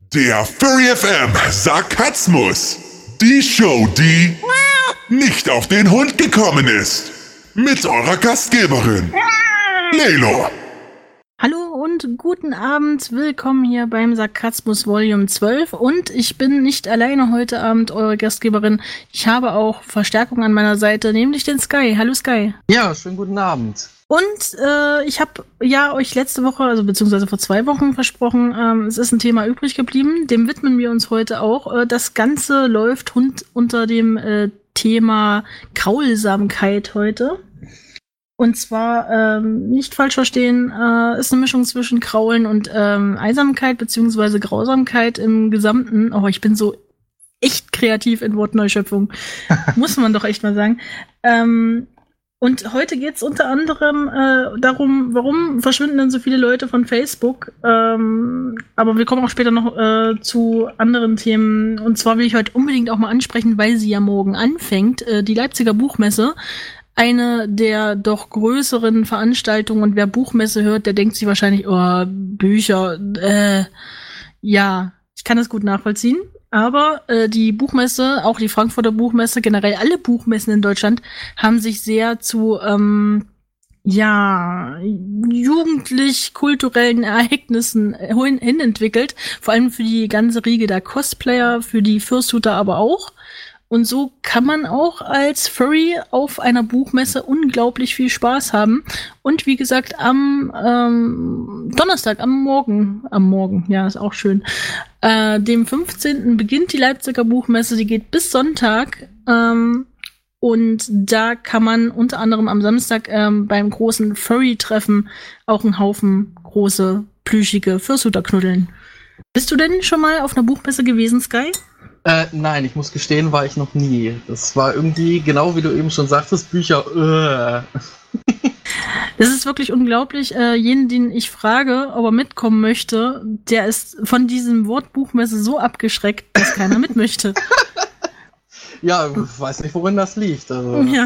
Der Furry FM Sarkasmus. Die Show, die nicht auf den Hund gekommen ist. Mit eurer Gastgeberin, Lelo. Hallo und guten Abend. Willkommen hier beim Sarkasmus Volume 12. Und ich bin nicht alleine heute Abend eure Gastgeberin. Ich habe auch Verstärkung an meiner Seite, nämlich den Sky. Hallo Sky. Ja, schönen guten Abend. Und ich habe euch letzte Woche, also beziehungsweise vor 2 Wochen versprochen, es ist ein Thema übrig geblieben. Dem widmen wir uns heute auch. Das Ganze läuft unter dem Thema Graulsamkeit heute. Und zwar, nicht falsch verstehen, ist eine Mischung zwischen Kraulen und Einsamkeit beziehungsweise Grausamkeit im Gesamten. Oh, ich bin so echt kreativ in Wortneuschöpfung. Muss man doch echt mal sagen. Und heute geht's unter anderem darum, warum verschwinden denn so viele Leute von Facebook. Aber wir kommen auch später noch zu anderen Themen. Und zwar will ich heute unbedingt auch mal ansprechen, weil sie ja morgen anfängt, die Leipziger Buchmesse. Eine der doch größeren Veranstaltungen, und wer Buchmesse hört, der denkt sich wahrscheinlich, oh, Bücher, ja, ich kann das gut nachvollziehen. Aber die Buchmesse, auch die Frankfurter Buchmesse, generell alle Buchmessen in Deutschland, haben sich sehr zu jugendlich-kulturellen Ereignissen hin entwickelt. Vor allem für die ganze Riege der Cosplayer, für die Fursuiter aber auch. Und so kann man auch als Furry auf einer Buchmesse unglaublich viel Spaß haben. Und wie gesagt, am Donnerstag, am Morgen, ja, ist auch schön, dem 15. beginnt die Leipziger Buchmesse, die geht bis Sonntag. Und da kann man unter anderem am Samstag beim großen Furry-Treffen auch einen Haufen große, plüschige Fursuiter knuddeln. Bist du denn schon mal auf einer Buchmesse gewesen, Sky? Nein, ich muss gestehen, war ich noch nie. Das war irgendwie, genau wie du eben schon sagtest, Bücher. Das ist wirklich unglaublich. Jeden, den ich frage, ob er mitkommen möchte, der ist von diesem Wort Buchmesse so abgeschreckt, dass keiner mit möchte. Ja, ich weiß nicht, worin das liegt. Also. Ja.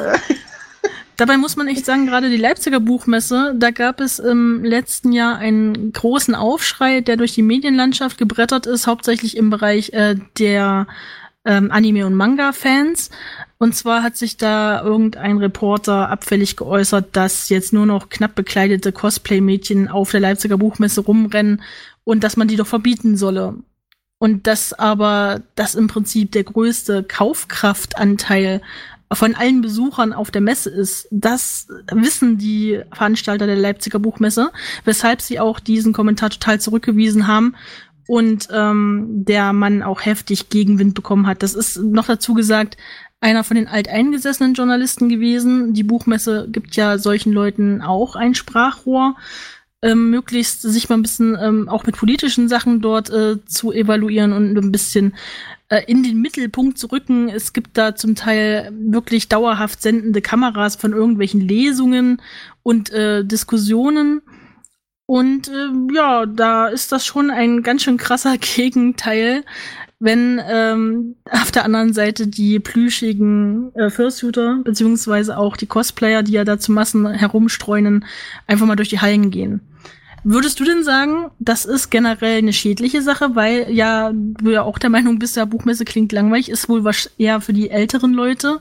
Dabei muss man echt sagen, gerade die Leipziger Buchmesse, da gab es im letzten Jahr einen großen Aufschrei, der durch die Medienlandschaft gebrettert ist, hauptsächlich im Bereich der Anime- und Manga-Fans. Und zwar hat sich da irgendein Reporter abfällig geäußert, dass jetzt nur noch knapp bekleidete Cosplay-Mädchen auf der Leipziger Buchmesse rumrennen und dass man die doch verbieten solle. Und dass aber das im Prinzip der größte Kaufkraftanteil von allen Besuchern auf der Messe ist. Das wissen die Veranstalter der Leipziger Buchmesse, weshalb sie auch diesen Kommentar total zurückgewiesen haben und der Mann auch heftig Gegenwind bekommen hat. Das ist noch dazu gesagt einer von den alteingesessenen Journalisten gewesen. Die Buchmesse gibt ja solchen Leuten auch ein Sprachrohr, möglichst sich mal ein bisschen auch mit politischen Sachen dort zu evaluieren und ein bisschen in den Mittelpunkt zu rücken. Es gibt da zum Teil wirklich dauerhaft sendende Kameras von irgendwelchen Lesungen und Diskussionen. Und ja, da ist das schon ein ganz schön krasser Gegenteil, wenn auf der anderen Seite die plüschigen Fursuiter, beziehungsweise auch die Cosplayer, die ja da zu Massen herumstreunen, einfach mal durch die Hallen gehen. Würdest du denn sagen, das ist generell eine schädliche Sache, weil ja du ja auch der Meinung bist, ja, Buchmesse klingt langweilig, ist wohl eher für die älteren Leute?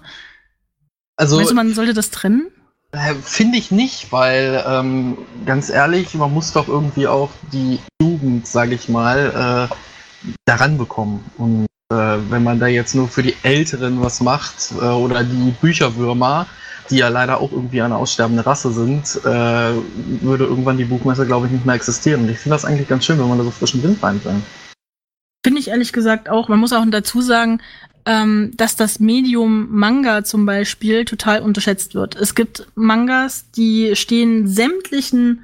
Also, meinst du, man sollte das trennen? Finde ich nicht, weil ganz ehrlich, man muss doch irgendwie auch die Jugend, sage ich mal, daran bekommen. Und wenn man da jetzt nur für die Älteren was macht oder die Bücherwürmer, die ja leider auch irgendwie eine aussterbende Rasse sind, würde irgendwann die Buchmesse, glaube ich, nicht mehr existieren. Und ich finde das eigentlich ganz schön, wenn man da so frischen Wind reinbringt. Finde ich ehrlich gesagt auch. Man muss auch dazu sagen, dass das Medium Manga zum Beispiel total unterschätzt wird. Es gibt Mangas, die stehen sämtlichen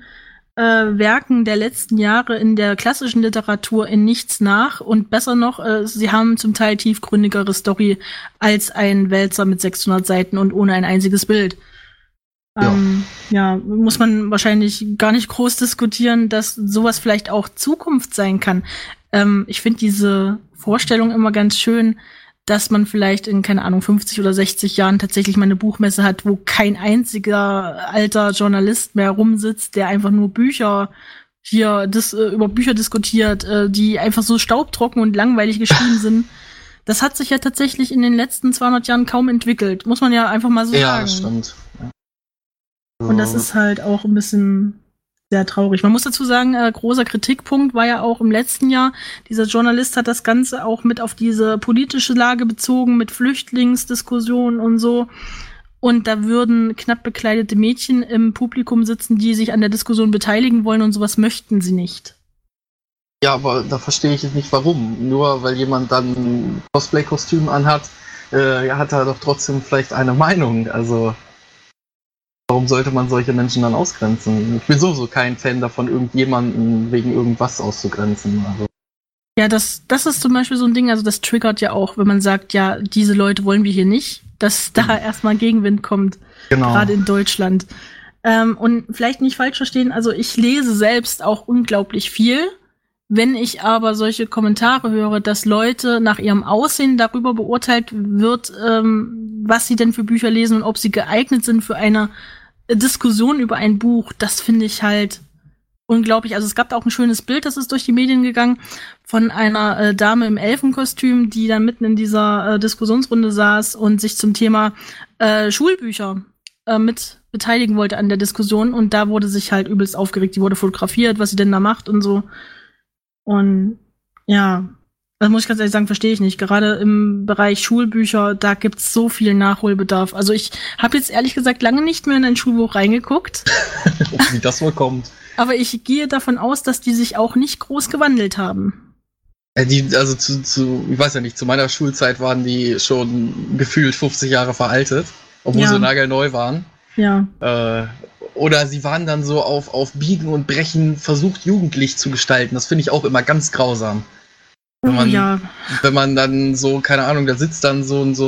Werken der letzten Jahre in der klassischen Literatur in nichts nach, und besser noch, sie haben zum Teil tiefgründigere Story als ein Wälzer mit 600 Seiten und ohne ein einziges Bild. Ja, muss man wahrscheinlich gar nicht groß diskutieren, dass sowas vielleicht auch Zukunft sein kann. Ich finde diese Vorstellung immer ganz schön, dass man vielleicht in, keine Ahnung, 50 oder 60 Jahren tatsächlich mal eine Buchmesse hat, wo kein einziger alter Journalist mehr rumsitzt, der einfach nur Bücher hier über Bücher diskutiert, die einfach so staubtrocken und langweilig geschrieben sind. Das hat sich ja tatsächlich in den letzten 200 Jahren kaum entwickelt. Muss man ja einfach mal so sagen. Ja, das stimmt. Ja. Und das ist halt auch ein bisschen sehr traurig. Man muss dazu sagen, großer Kritikpunkt war ja auch im letzten Jahr, dieser Journalist hat das Ganze auch mit auf diese politische Lage bezogen, mit Flüchtlingsdiskussionen und so. Und da würden knapp bekleidete Mädchen im Publikum sitzen, die sich an der Diskussion beteiligen wollen und sowas möchten sie nicht. Ja, aber da verstehe ich nicht, warum. Nur weil jemand dann ein Cosplay-Kostüm anhat, hat er doch trotzdem vielleicht eine Meinung. Also, warum sollte man solche Menschen dann ausgrenzen? Ich bin sowieso kein Fan davon, irgendjemanden wegen irgendwas auszugrenzen. Also. Ja, das ist zum Beispiel so ein Ding, also das triggert ja auch, wenn man sagt, ja, diese Leute wollen wir hier nicht, dass da erstmal Gegenwind kommt, genau. Gerade in Deutschland. Und vielleicht nicht falsch verstehen, also ich lese selbst auch unglaublich viel. Wenn ich aber solche Kommentare höre, dass Leute nach ihrem Aussehen darüber beurteilt wird, was sie denn für Bücher lesen und ob sie geeignet sind für eine Diskussion über ein Buch, das finde ich halt unglaublich. Also es gab da auch ein schönes Bild, das ist durch die Medien gegangen, von einer Dame im Elfenkostüm, die dann mitten in dieser Diskussionsrunde saß und sich zum Thema Schulbücher mit beteiligen wollte an der Diskussion. Und da wurde sich halt übelst aufgeregt. Die wurde fotografiert, was sie denn da macht und so. Und ja, das muss ich ganz ehrlich sagen, verstehe ich nicht. Gerade im Bereich Schulbücher, da gibt's so viel Nachholbedarf. Also ich habe jetzt ehrlich gesagt lange nicht mehr in ein Schulbuch reingeguckt. Wie das wohl kommt. Aber ich gehe davon aus, dass die sich auch nicht groß gewandelt haben. Also ich weiß ja nicht, zu meiner Schulzeit waren die schon gefühlt 50 Jahre veraltet, obwohl sie nagelneu waren. Ja. Oder sie waren dann so auf Biegen und Brechen versucht, jugendlich zu gestalten. Das finde ich auch immer ganz grausam. Wenn man dann so, keine Ahnung, da sitzt dann so ein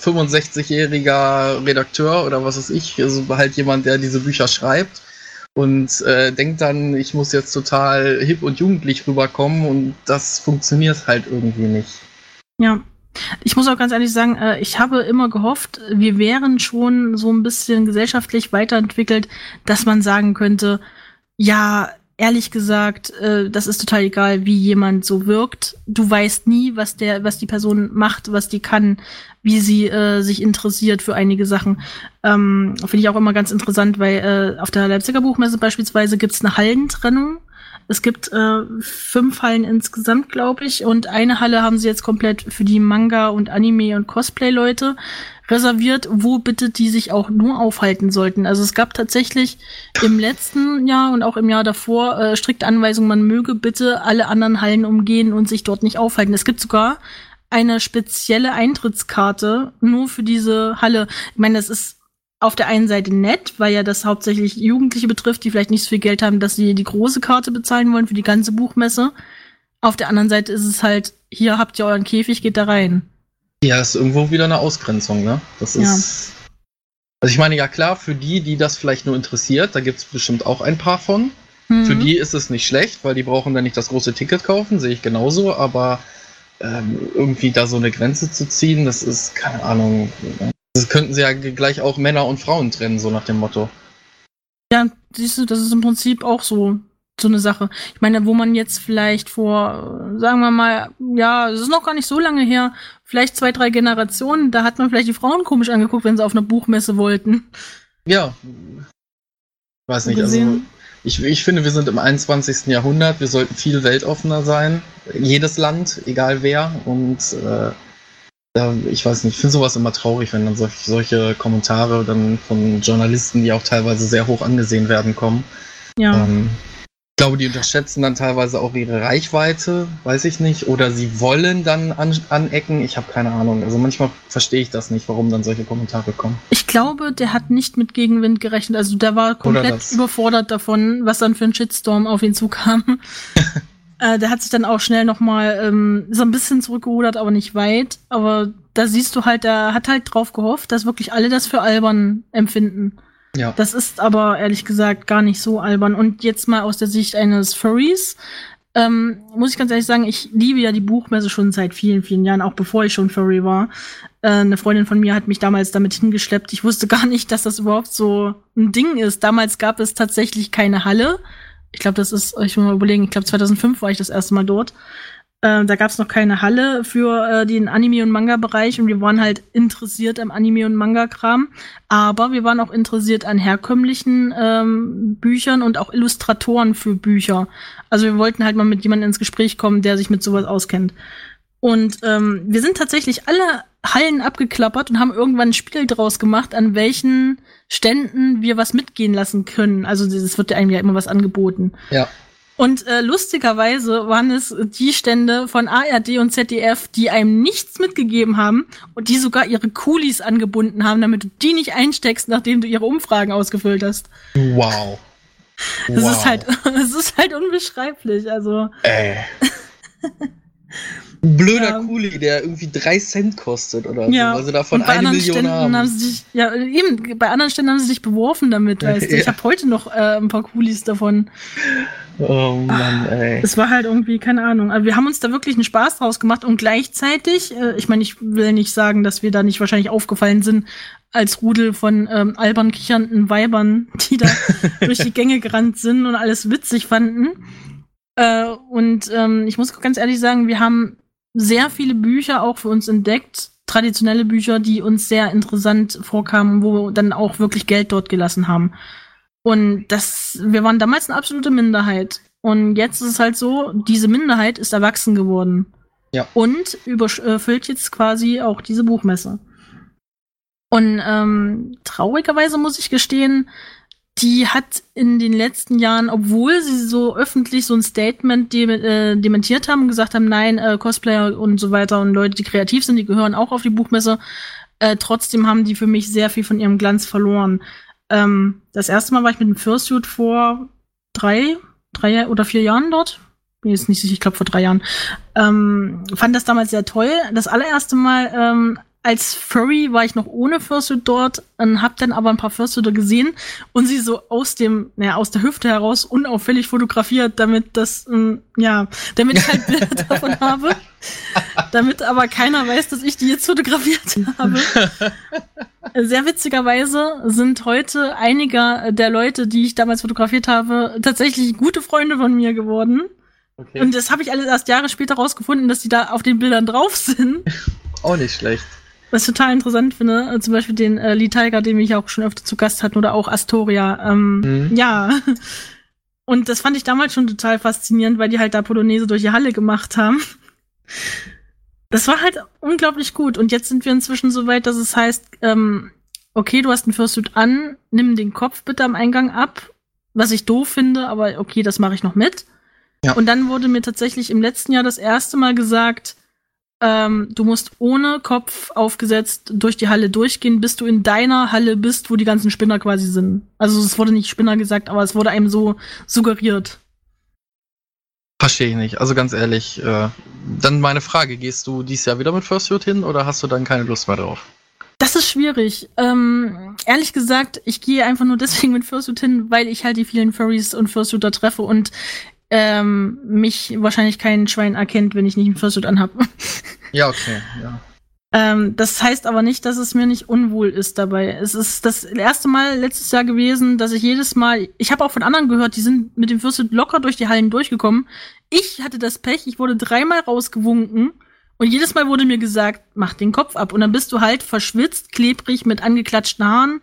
65-jähriger Redakteur oder was weiß ich, also halt jemand, der diese Bücher schreibt und denkt dann, ich muss jetzt total hip und jugendlich rüberkommen und das funktioniert halt irgendwie nicht. Ja. Ich muss auch ganz ehrlich sagen, ich habe immer gehofft, wir wären schon so ein bisschen gesellschaftlich weiterentwickelt, dass man sagen könnte, ja, ehrlich gesagt, das ist total egal, wie jemand so wirkt. Du weißt nie, was die Person macht, was die kann, wie sie sich interessiert für einige Sachen. Finde ich auch immer ganz interessant, weil auf der Leipziger Buchmesse beispielsweise gibt's eine Hallentrennung. Es gibt 5 Hallen insgesamt, glaube ich, und eine Halle haben sie jetzt komplett für die Manga- und Anime- und Cosplay-Leute reserviert, wo bitte die sich auch nur aufhalten sollten. Also es gab tatsächlich im letzten Jahr und auch im Jahr davor strikte Anweisungen, man möge bitte alle anderen Hallen umgehen und sich dort nicht aufhalten. Es gibt sogar eine spezielle Eintrittskarte nur für diese Halle. Ich meine, das ist auf der einen Seite nett, weil ja das hauptsächlich Jugendliche betrifft, die vielleicht nicht so viel Geld haben, dass sie die große Karte bezahlen wollen für die ganze Buchmesse. Auf der anderen Seite ist es halt, hier habt ihr euren Käfig, geht da rein. Ja, ist irgendwo wieder eine Ausgrenzung, ne? Das ist. Also ich meine, ja klar, für die das vielleicht nur interessiert, da gibt's bestimmt auch ein paar von. Mhm. Für die ist es nicht schlecht, weil die brauchen dann nicht das große Ticket kaufen, sehe ich genauso, aber irgendwie da so eine Grenze zu ziehen, das ist, keine Ahnung. Das könnten sie ja gleich auch Männer und Frauen trennen, so nach dem Motto. Ja, siehst du, das ist im Prinzip auch so eine Sache. Ich meine, wo man jetzt vielleicht vor, sagen wir mal, ja, es ist noch gar nicht so lange her, vielleicht 2, 3 Generationen, da hat man vielleicht die Frauen komisch angeguckt, wenn sie auf einer Buchmesse wollten. Ja. Weiß nicht, also ich finde, wir sind im 21. Jahrhundert, wir sollten viel weltoffener sein. Jedes Land, egal wer. Und ich weiß nicht, ich finde sowas immer traurig, wenn dann solche Kommentare dann von Journalisten, die auch teilweise sehr hoch angesehen werden, kommen. Ja. Ich glaube, die unterschätzen dann teilweise auch ihre Reichweite, weiß ich nicht. Oder sie wollen dann anecken, ich habe keine Ahnung. Also manchmal verstehe ich das nicht, warum dann solche Kommentare kommen. Ich glaube, der hat nicht mit Gegenwind gerechnet. Also der war komplett überfordert davon, was dann für ein Shitstorm auf ihn zukam. Der hat sich dann auch schnell nochmal so ein bisschen zurückgerudert, aber nicht weit. Aber da siehst du halt, er hat halt drauf gehofft, dass wirklich alle das für albern empfinden. Ja. Das ist aber ehrlich gesagt gar nicht so albern. Und jetzt mal aus der Sicht eines Furries, muss ich ganz ehrlich sagen, ich liebe ja die Buchmesse schon seit vielen, vielen Jahren, auch bevor ich schon Furry war. Eine Freundin von mir hat mich damals damit hingeschleppt. Ich wusste gar nicht, dass das überhaupt so ein Ding ist. Damals gab es tatsächlich keine Halle. Ich glaube, ich muss mal überlegen, ich glaube 2005 war ich das erste Mal dort. Da gab es noch keine Halle für den Anime- und Manga-Bereich und wir waren halt interessiert am Anime- und Manga-Kram. Aber wir waren auch interessiert an herkömmlichen Büchern und auch Illustratoren für Bücher. Also wir wollten halt mal mit jemandem ins Gespräch kommen, der sich mit sowas auskennt. Und wir sind tatsächlich alle Hallen abgeklappert und haben irgendwann ein Spiel draus gemacht, an welchen Ständen wir was mitgehen lassen können. Also es wird ja eigentlich ja immer was angeboten. Ja. Und lustigerweise waren es die Stände von ARD und ZDF, die einem nichts mitgegeben haben und die sogar ihre Coolies angebunden haben, damit du die nicht einsteckst, nachdem du ihre Umfragen ausgefüllt hast. Wow. Es ist halt unbeschreiblich, also. Blöder Kuli, der irgendwie 3 Cent kostet oder ja. so, also davon und bei 1 Million Ständen haben sie sich, ja, eben, bei anderen Ständen haben sie sich beworfen damit, weißt du. Ich habe heute noch ein paar Kulis davon. Oh Mann, ey. Es war halt irgendwie, keine Ahnung. Also wir haben uns da wirklich einen Spaß draus gemacht und gleichzeitig, ich meine, ich will nicht sagen, dass wir da nicht wahrscheinlich aufgefallen sind als Rudel von albern kichernden Weibern, die da durch die Gänge gerannt sind und alles witzig fanden. Ich muss ganz ehrlich sagen, wir haben sehr viele Bücher auch für uns entdeckt, traditionelle Bücher, die uns sehr interessant vorkamen, wo wir dann auch wirklich Geld dort gelassen haben. Und wir waren damals eine absolute Minderheit. Und jetzt ist es halt so, diese Minderheit ist erwachsen geworden. Ja. Und überfüllt jetzt quasi auch diese Buchmesse. Und traurigerweise muss ich gestehen, die hat in den letzten Jahren, obwohl sie so öffentlich so ein Statement dementiert haben und gesagt haben, nein, Cosplayer und so weiter und Leute, die kreativ sind, die gehören auch auf die Buchmesse, trotzdem haben die für mich sehr viel von ihrem Glanz verloren. Das erste Mal war ich mit dem Fursuit vor 3 oder 4 Jahren dort. Bin jetzt nicht sicher, ich glaube vor 3 Jahren. Fand das damals sehr toll. Das allererste Mal als Furry war ich noch ohne Fursuit dort und hab dann aber ein paar Fursuiter gesehen und sie so aus der Hüfte heraus unauffällig fotografiert, damit damit ich halt Bilder davon habe. Damit aber keiner weiß, dass ich die jetzt fotografiert habe. Sehr witzigerweise sind heute einige der Leute, die ich damals fotografiert habe, tatsächlich gute Freunde von mir geworden. Okay. Und das habe ich alles erst Jahre später rausgefunden, dass die da auf den Bildern drauf sind. Auch nicht schlecht. Was ich total interessant finde, zum Beispiel den Lee Tiger, den wir ja auch schon öfter zu Gast hatten, oder auch Astoria. Ja. Und das fand ich damals schon total faszinierend, weil die halt da Polonaise durch die Halle gemacht haben. Das war halt unglaublich gut. Und jetzt sind wir inzwischen so weit, dass es heißt, okay, du hast einen Fursuit an, nimm den Kopf bitte am Eingang ab. Was ich doof finde, aber okay, das mache ich noch mit. Ja. Und dann wurde mir tatsächlich im letzten Jahr das erste Mal gesagt, du musst ohne Kopf aufgesetzt durch die Halle durchgehen, bis du in deiner Halle bist, wo die ganzen Spinner quasi sind. Also es wurde nicht Spinner gesagt, aber es wurde einem so suggeriert. Verstehe ich nicht. Also ganz ehrlich, dann meine Frage, gehst du dieses Jahr wieder mit Fursuit hin oder hast du dann keine Lust mehr drauf? Das ist schwierig. Ehrlich gesagt, ich gehe einfach nur deswegen mit Fursuit hin, weil ich halt die vielen Furries und Fursuiter treffe und mich wahrscheinlich kein Schwein erkennt, wenn ich nicht einen Fursuit anhab. Ja, okay, ja. Das heißt aber nicht, dass es mir nicht unwohl ist dabei. Es ist das erste Mal letztes Jahr gewesen, dass ich jedes Mal, ich habe auch von anderen gehört, die sind mit dem Fursuit locker durch die Hallen durchgekommen. Ich hatte das Pech, ich wurde 3-mal rausgewunken und jedes Mal wurde mir gesagt, mach den Kopf ab. Und dann bist du halt verschwitzt, klebrig, mit angeklatschten Haaren.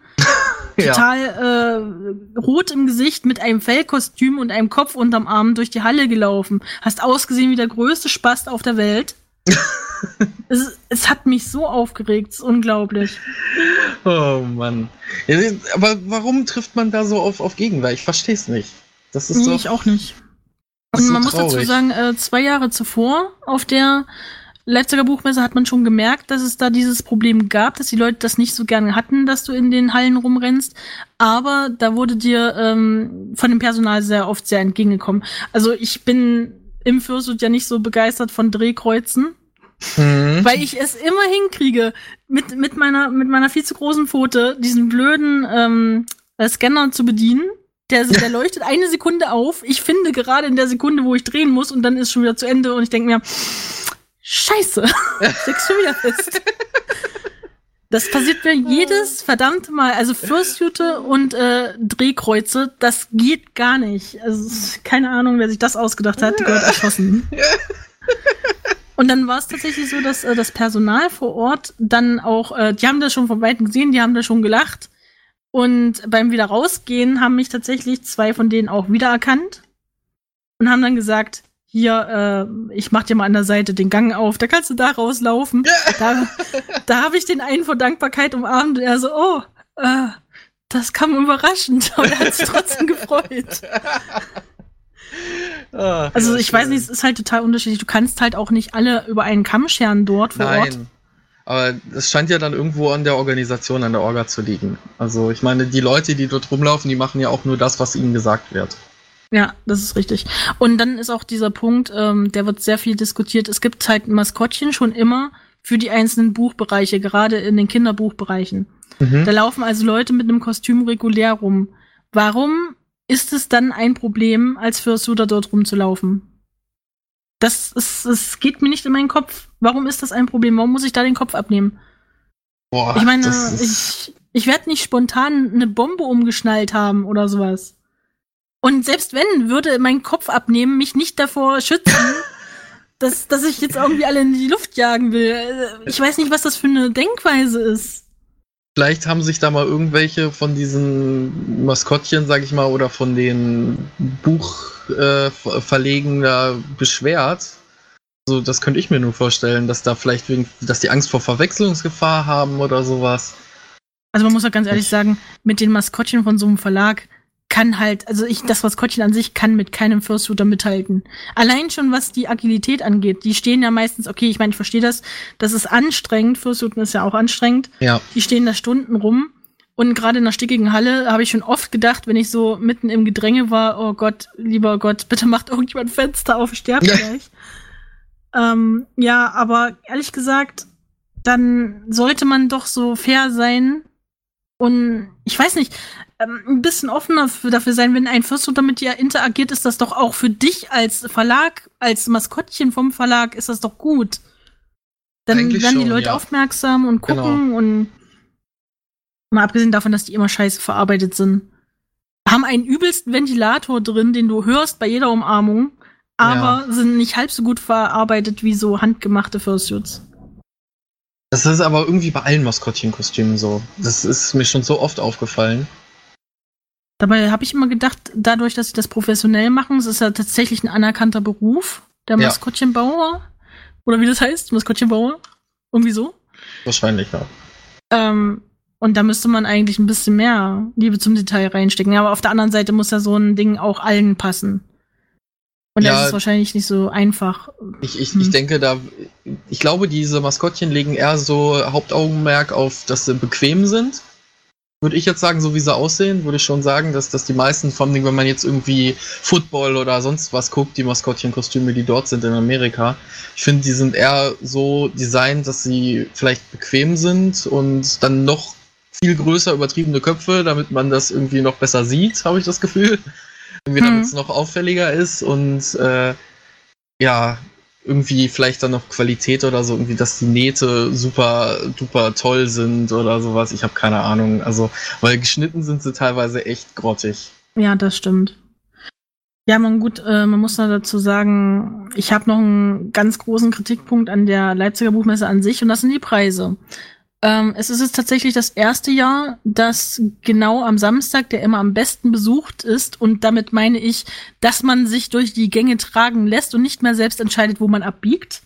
Total rot im Gesicht mit einem Fellkostüm und einem Kopf unterm Arm durch die Halle gelaufen. Hast ausgesehen wie der größte Spast auf der Welt. Es hat mich so aufgeregt, es ist unglaublich. Oh Mann. Ja, aber warum trifft man da so auf Gegenwehr? Ich verstehe es nicht. Das ist ich auch nicht. Und man muss dazu sagen, 2 Jahre zuvor auf der Leipziger Buchmesse hat man schon gemerkt, dass es da dieses Problem gab, dass die Leute das nicht so gerne hatten, dass du in den Hallen rumrennst. Aber da wurde dir von dem Personal sehr oft sehr entgegengekommen. Also ich bin im Fursuit ja nicht so begeistert von Drehkreuzen, weil ich es immer hinkriege, mit meiner viel zu großen Pfote diesen blöden Scanner zu bedienen. Der leuchtet 1 Sekunde auf. Ich finde gerade in der Sekunde, wo ich drehen muss, und dann ist schon wieder zu Ende und ich denke mir, Scheiße, steckst schon wieder fest. Das passiert mir jedes verdammte Mal. Also Fursuite und Drehkreuze, das geht gar nicht. Also keine Ahnung, wer sich das ausgedacht hat, die gehört erschossen. Und dann war es tatsächlich so, dass das Personal vor Ort dann auch, die haben das schon von Weitem gesehen, die haben da schon gelacht. Und beim wieder rausgehen haben mich tatsächlich 2 von denen auch wiedererkannt und haben dann gesagt, hier, ich mach dir mal an der Seite den Gang auf, da kannst du da rauslaufen. Da habe ich den einen vor Dankbarkeit umarmt und er so, das kam überraschend, aber er hat sich trotzdem gefreut. Also ich weiß nicht, es ist halt total unterschiedlich. Du kannst halt auch nicht alle über einen Kamm scheren dort vor Ort. Nein, aber es scheint ja dann irgendwo an der Organisation, an der Orga zu liegen. Also ich meine, die Leute, die dort rumlaufen, die machen ja auch nur das, was ihnen gesagt wird. Ja, das ist richtig. Und dann ist auch dieser Punkt, der wird sehr viel diskutiert. Es gibt halt ein Maskottchen schon immer für die einzelnen Buchbereiche, gerade in den Kinderbuchbereichen. Da laufen also Leute mit einem Kostüm regulär rum. Warum ist es dann ein Problem, als Fursuiter dort rumzulaufen? Das geht mir nicht in meinen Kopf. Warum ist das ein Problem? Warum muss ich da den Kopf abnehmen? Boah, ich meine, ich werde nicht spontan eine Bombe umgeschnallt haben oder sowas. Und selbst wenn, würde mein Kopf abnehmen mich nicht davor schützen, dass ich jetzt irgendwie alle in die Luft jagen will. Ich weiß nicht, was das für eine Denkweise ist. Vielleicht haben sich da mal irgendwelche von diesen Maskottchen, sag ich mal, oder von den Buchverlegen da beschwert. Also das könnte ich mir nur vorstellen, dass da vielleicht dass die Angst vor Verwechslungsgefahr haben oder sowas. Also man muss ja ganz ehrlich sagen, mit den Maskottchen von so einem Verlag kann halt, also das Maskottchen an sich kann mit keinem Fursuiter mithalten. Allein schon, was die Agilität angeht. Die stehen ja meistens, okay, ich meine, ich verstehe das ist anstrengend, Fursuiten ist ja auch anstrengend. Ja. Die stehen da Stunden rum. Und gerade in einer stickigen Halle habe ich schon oft gedacht, wenn ich so mitten im Gedränge war, oh Gott, lieber Gott, bitte macht irgendjemand Fenster auf, ich sterbe gleich. Ja, aber ehrlich gesagt, dann sollte man doch so fair sein und ich weiß nicht, ein bisschen offener dafür sein, wenn ein Fursuiter mit dir interagiert, ist das doch auch für dich als Verlag, als Maskottchen vom Verlag, ist das doch gut. Dann Eigentlich werden die schon, Leute ja. aufmerksam und gucken und mal abgesehen davon, dass die immer scheiße verarbeitet sind, haben einen übelsten Ventilator drin, den du hörst bei jeder Umarmung, aber sind nicht halb so gut verarbeitet wie so handgemachte Fursuits. Das ist aber irgendwie bei allen Maskottchenkostümen so. Das ist mir schon so oft aufgefallen. Dabei habe ich immer gedacht, dadurch, dass sie das professionell machen, es ist ja tatsächlich ein anerkannter Beruf, der Maskottchenbauer. Oder wie das heißt, Maskottchenbauer. Irgendwie so. Wahrscheinlich, ja. Und da müsste man eigentlich ein bisschen mehr Liebe zum Detail reinstecken. Ja, aber auf der anderen Seite muss ja so ein Ding auch allen passen. Und das ist wahrscheinlich nicht so einfach. Ich denke, ich glaube, diese Maskottchen legen eher so Hauptaugenmerk auf, dass sie bequem sind. Würde ich jetzt sagen, so wie sie aussehen, würde ich schon sagen, dass die meisten, vor allem wenn man jetzt irgendwie Football oder sonst was guckt, die Maskottchenkostüme, die dort sind in Amerika, ich finde, die sind eher so designt, dass sie vielleicht bequem sind und dann noch viel größer übertriebene Köpfe, damit man das irgendwie noch besser sieht, habe ich das Gefühl. Irgendwie damit es noch auffälliger ist und irgendwie vielleicht dann noch Qualität oder so, irgendwie, dass die Nähte super, duper toll sind oder sowas. Ich habe keine Ahnung. Also, weil geschnitten sind sie teilweise echt grottig. Ja, das stimmt. Ja, man muss noch dazu sagen, ich habe noch einen ganz großen Kritikpunkt an der Leipziger Buchmesse an sich und das sind die Preise. Es ist jetzt tatsächlich das erste Jahr, dass genau am Samstag, der immer am besten besucht ist, und damit meine ich, dass man sich durch die Gänge tragen lässt und nicht mehr selbst entscheidet, wo man abbiegt.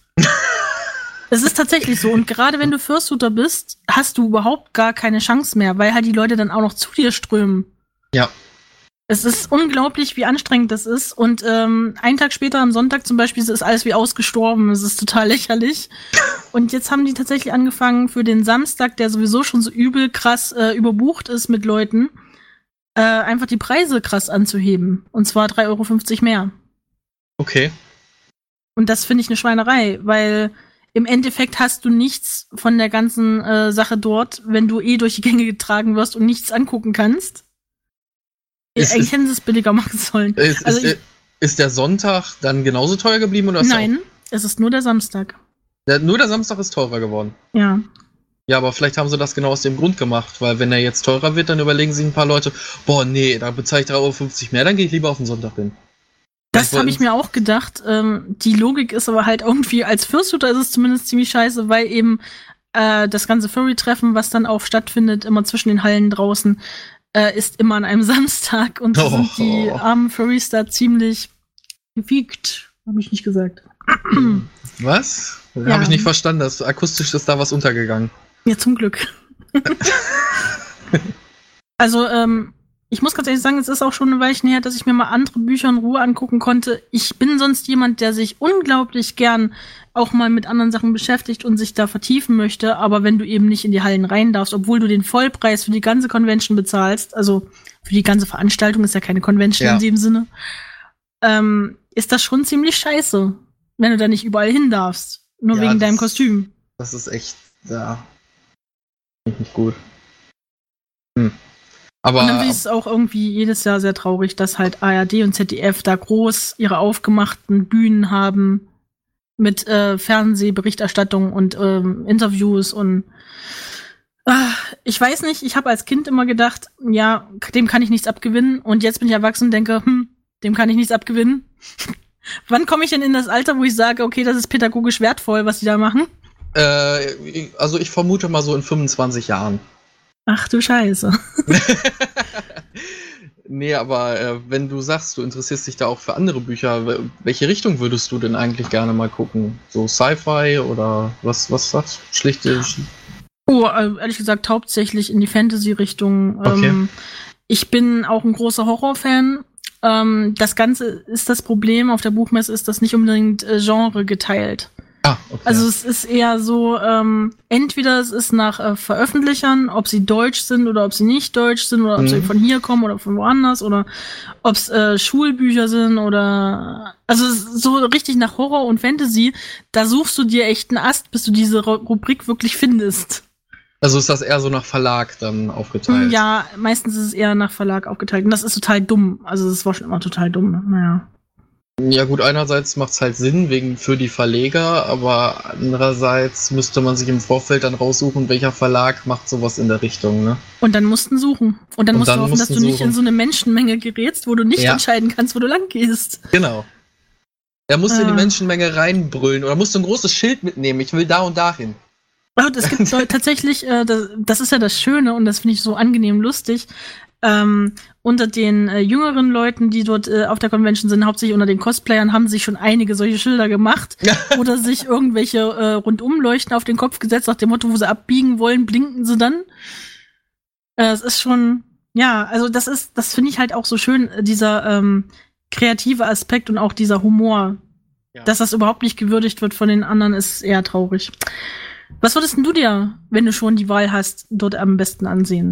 Es ist tatsächlich so. Und gerade wenn du Fursuiter bist, hast du überhaupt gar keine Chance mehr, weil halt die Leute dann auch noch zu dir strömen. Ja. Es ist unglaublich, wie anstrengend das ist. Und einen Tag später, am Sonntag zum Beispiel, ist alles wie ausgestorben. Es ist total lächerlich. Und jetzt haben die tatsächlich angefangen, für den Samstag, der sowieso schon so übel krass überbucht ist mit Leuten, einfach die Preise krass anzuheben. Und zwar 3,50 € mehr. Okay. Und das finde ich eine Schweinerei, weil im Endeffekt hast du nichts von der ganzen Sache dort, wenn du durch die Gänge getragen wirst und nichts angucken kannst. Eigentlich hätten sie es billiger machen sollen. Ist der Sonntag dann genauso teuer geblieben? Oder nein, es ist nur der Samstag. Nur der Samstag ist teurer geworden. Ja. Ja, aber vielleicht haben sie das genau aus dem Grund gemacht, weil wenn er jetzt teurer wird, dann überlegen sich ein paar Leute, boah, nee, da bezahle ich 3,50 € mehr, dann gehe ich lieber auf den Sonntag hin. Das habe ich mir auch gedacht. Die Logik ist aber halt irgendwie, als Fursuiter ist es zumindest ziemlich scheiße, weil eben das ganze Furry-Treffen, was dann auch stattfindet, immer zwischen den Hallen draußen, ist immer an einem Samstag und da sind die armen Furries da ziemlich gefiegt. Habe ich nicht gesagt. Was? Ja. Habe ich nicht verstanden. Akustisch ist da was untergegangen. Ja, zum Glück. Also, ich muss ganz ehrlich sagen, es ist auch schon ein Weilchen her, dass ich mir mal andere Bücher in Ruhe angucken konnte. Ich bin sonst jemand, der sich unglaublich gern auch mal mit anderen Sachen beschäftigt und sich da vertiefen möchte. Aber wenn du eben nicht in die Hallen rein darfst, obwohl du den Vollpreis für die ganze Convention bezahlst, also für die ganze Veranstaltung, ist ja keine Convention in dem Sinne, ist das schon ziemlich scheiße, wenn du da nicht überall hin darfst. Nur wegen deinem Kostüm. Das ist echt, ja, nicht gut. Aber und dann ist es auch irgendwie jedes Jahr sehr traurig, dass halt ARD und ZDF da groß ihre aufgemachten Bühnen haben mit Fernsehberichterstattung und Interviews und ich weiß nicht, ich habe als Kind immer gedacht, ja, dem kann ich nichts abgewinnen und jetzt bin ich erwachsen und denke, dem kann ich nichts abgewinnen. Wann komme ich denn in das Alter, wo ich sage, okay, das ist pädagogisch wertvoll, was die da machen? Also ich vermute mal so in 25 Jahren. Ach du Scheiße. Nee, aber wenn du sagst, du interessierst dich da auch für andere Bücher, welche Richtung würdest du denn eigentlich gerne mal gucken? So Sci-Fi oder was sagst du? Schlichte? Oh, ehrlich gesagt, hauptsächlich in die Fantasy-Richtung. Okay. Ich bin auch ein großer Horrorfan. Das Ganze ist das Problem auf der Buchmesse, ist das nicht unbedingt Genre geteilt. Ah, okay. Also es ist eher so, entweder es ist nach Veröffentlichern, ob sie deutsch sind oder ob sie nicht deutsch sind oder ob sie von hier kommen oder von woanders oder ob es Schulbücher sind oder also so richtig nach Horror und Fantasy, da suchst du dir echt einen Ast, bis du diese Rubrik wirklich findest. Also ist das eher so nach Verlag dann aufgeteilt? Ja, meistens ist es eher nach Verlag aufgeteilt und das ist total dumm. Also das war schon immer total dumm, naja. Ja gut, einerseits macht es halt Sinn für die Verleger, aber andererseits müsste man sich im Vorfeld dann raussuchen, welcher Verlag macht sowas in der Richtung, ne? Und dann mussten suchen. Und dann musst du hoffen, dass du nicht in so eine Menschenmenge gerätst, wo du nicht entscheiden kannst, wo du lang gehst. Genau. Er musste in die Menschenmenge reinbrüllen oder musste ein großes Schild mitnehmen, ich will da und dahin. Und es gibt tatsächlich, das ist ja das Schöne und das finde ich so angenehm lustig, unter den jüngeren Leuten, die dort auf der Convention sind, hauptsächlich unter den Cosplayern, haben sich schon einige solche Schilder gemacht oder sich irgendwelche Rundumleuchten auf den Kopf gesetzt, nach dem Motto, wo sie abbiegen wollen, blinken sie dann. Es ist schon, ja, also das finde ich halt auch so schön, dieser kreative Aspekt und auch dieser Humor. Ja. Dass das überhaupt nicht gewürdigt wird von den anderen, ist eher traurig. Was würdest denn du dir, wenn du schon die Wahl hast, dort am besten ansehen?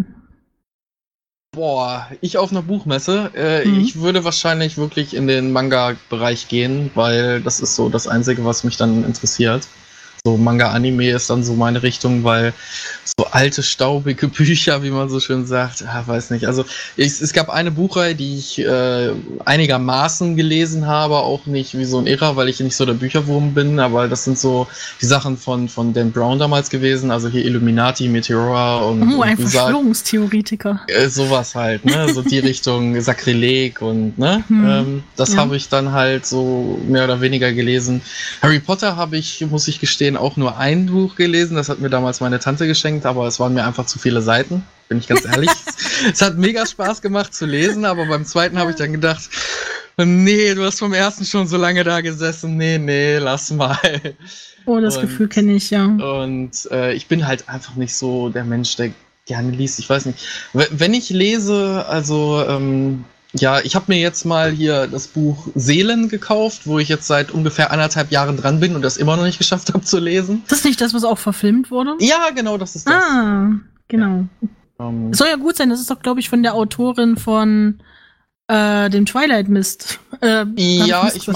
Boah, ich auf einer Buchmesse. Ich würde wahrscheinlich wirklich in den Manga-Bereich gehen, weil das ist so das Einzige, was mich dann interessiert. So Manga-Anime ist dann so meine Richtung, weil so alte, staubige Bücher, wie man so schön sagt, weiß nicht. Also es gab eine Buchreihe, die ich einigermaßen gelesen habe, auch nicht wie so ein Irrer, weil ich nicht so der Bücherwurm bin, aber das sind so die Sachen von Dan Brown damals gewesen, also hier Illuminati, Meteora und ein Verschwörungstheoretiker. Sowas halt, ne? So die Richtung Sakrileg und ne? Das habe ich dann halt so mehr oder weniger gelesen. Harry Potter habe ich, muss ich gestehen, auch nur ein Buch gelesen. Das hat mir damals meine Tante geschenkt, aber es waren mir einfach zu viele Seiten, bin ich ganz ehrlich. Es hat mega Spaß gemacht zu lesen, aber beim zweiten habe ich dann gedacht, nee, du hast vom ersten schon so lange da gesessen. Nee, lass mal. Oh, das Gefühl kenne ich, ja. Und ich bin halt einfach nicht so der Mensch, der gerne liest. Ich weiß nicht. Wenn ich lese, also ja, ich habe mir jetzt mal hier das Buch Seelen gekauft, wo ich jetzt seit ungefähr 1,5 Jahren dran bin und das immer noch nicht geschafft habe zu lesen. Ist das nicht das, was auch verfilmt wurde? Ja, genau, das ist das. Ah, genau. Ja. Soll ja gut sein, das ist doch, glaube ich, von der Autorin von dem Twilight Mist. Ja, ich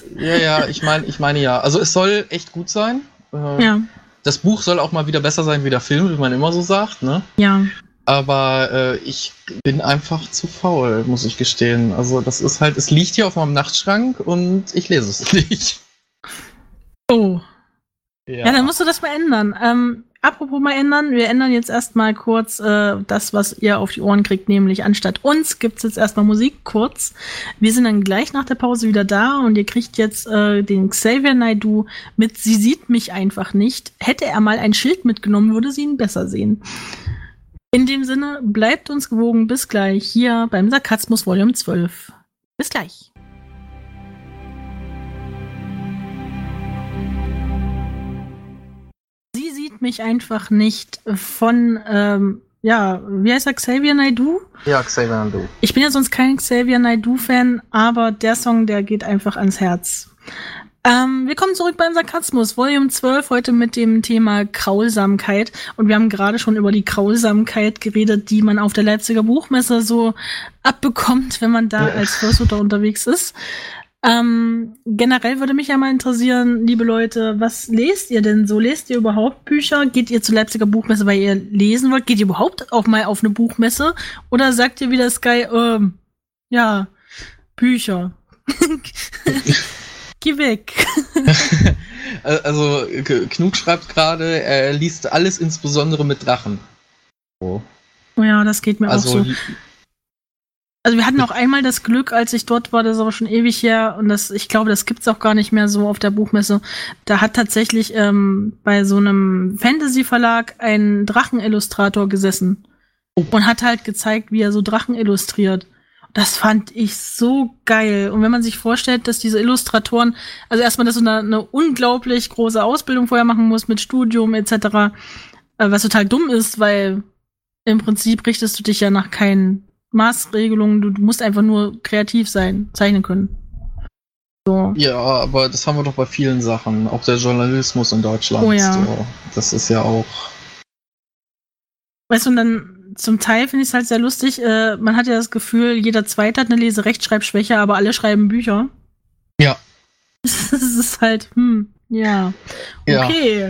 meine ja. Also es soll echt gut sein. Ja. Das Buch soll auch mal wieder besser sein wie der Film, wie man immer so sagt, ne? Ja. Aber ich bin einfach zu faul, muss ich gestehen. Also das ist halt, es liegt hier auf meinem Nachtschrank und ich lese es nicht. Oh. Ja, dann musst du das mal ändern. apropos mal ändern, wir ändern jetzt erstmal kurz das, was ihr auf die Ohren kriegt, nämlich anstatt uns gibt's jetzt erstmal Musik kurz. Wir sind dann gleich nach der Pause wieder da und ihr kriegt jetzt den Xavier Naidoo mit Sie sieht mich einfach nicht. Hätte er mal ein Schild mitgenommen, würde sie ihn besser sehen. In dem Sinne, bleibt uns gewogen, bis gleich hier beim Sarkasmus Volume 12. Bis gleich. Sie sieht mich einfach nicht von, wie heißt er, Xavier Naidoo? Ja, Xavier Naidoo. Ich bin ja sonst kein Xavier Naidoo-Fan, aber der Song, der geht einfach ans Herz. Wir kommen zurück beim Sarkasmus, Volume 12, heute mit dem Thema Grausamkeit. Und wir haben gerade schon über die Grausamkeit geredet, die man auf der Leipziger Buchmesse so abbekommt, wenn man da als Fursuiter unterwegs ist. Generell würde mich ja mal interessieren, liebe Leute, was lest ihr denn so? Lest ihr überhaupt Bücher? Geht ihr zur Leipziger Buchmesse, weil ihr lesen wollt? Geht ihr überhaupt auch mal auf eine Buchmesse? Oder sagt ihr wieder Sky, Bücher? Geh weg. Also, Knut schreibt gerade, er liest alles insbesondere mit Drachen. Oh ja, das geht mir auch so. Also wir hatten auch einmal das Glück, als ich dort war, das ist aber schon ewig her, und ich glaube, das gibt's auch gar nicht mehr so auf der Buchmesse. Da hat tatsächlich bei so einem Fantasy-Verlag ein Drachenillustrator gesessen und hat halt gezeigt, wie er so Drachen illustriert. Das fand ich so geil. Und wenn man sich vorstellt, dass diese Illustratoren, also erstmal, dass du eine unglaublich große Ausbildung vorher machen musst mit Studium etc., was total dumm ist, weil im Prinzip richtest du dich ja nach keinen Maßregelungen. Du musst einfach nur kreativ sein, zeichnen können. So. Ja, aber das haben wir doch bei vielen Sachen. Auch der Journalismus in Deutschland. Oh ja. So, das ist ja auch... Weißt du, und dann zum Teil finde ich es halt sehr lustig. Man hat ja das Gefühl, jeder Zweite hat eine Leserechtschreibschwäche, aber alle schreiben Bücher. Ja. Das ist halt, ja. Okay.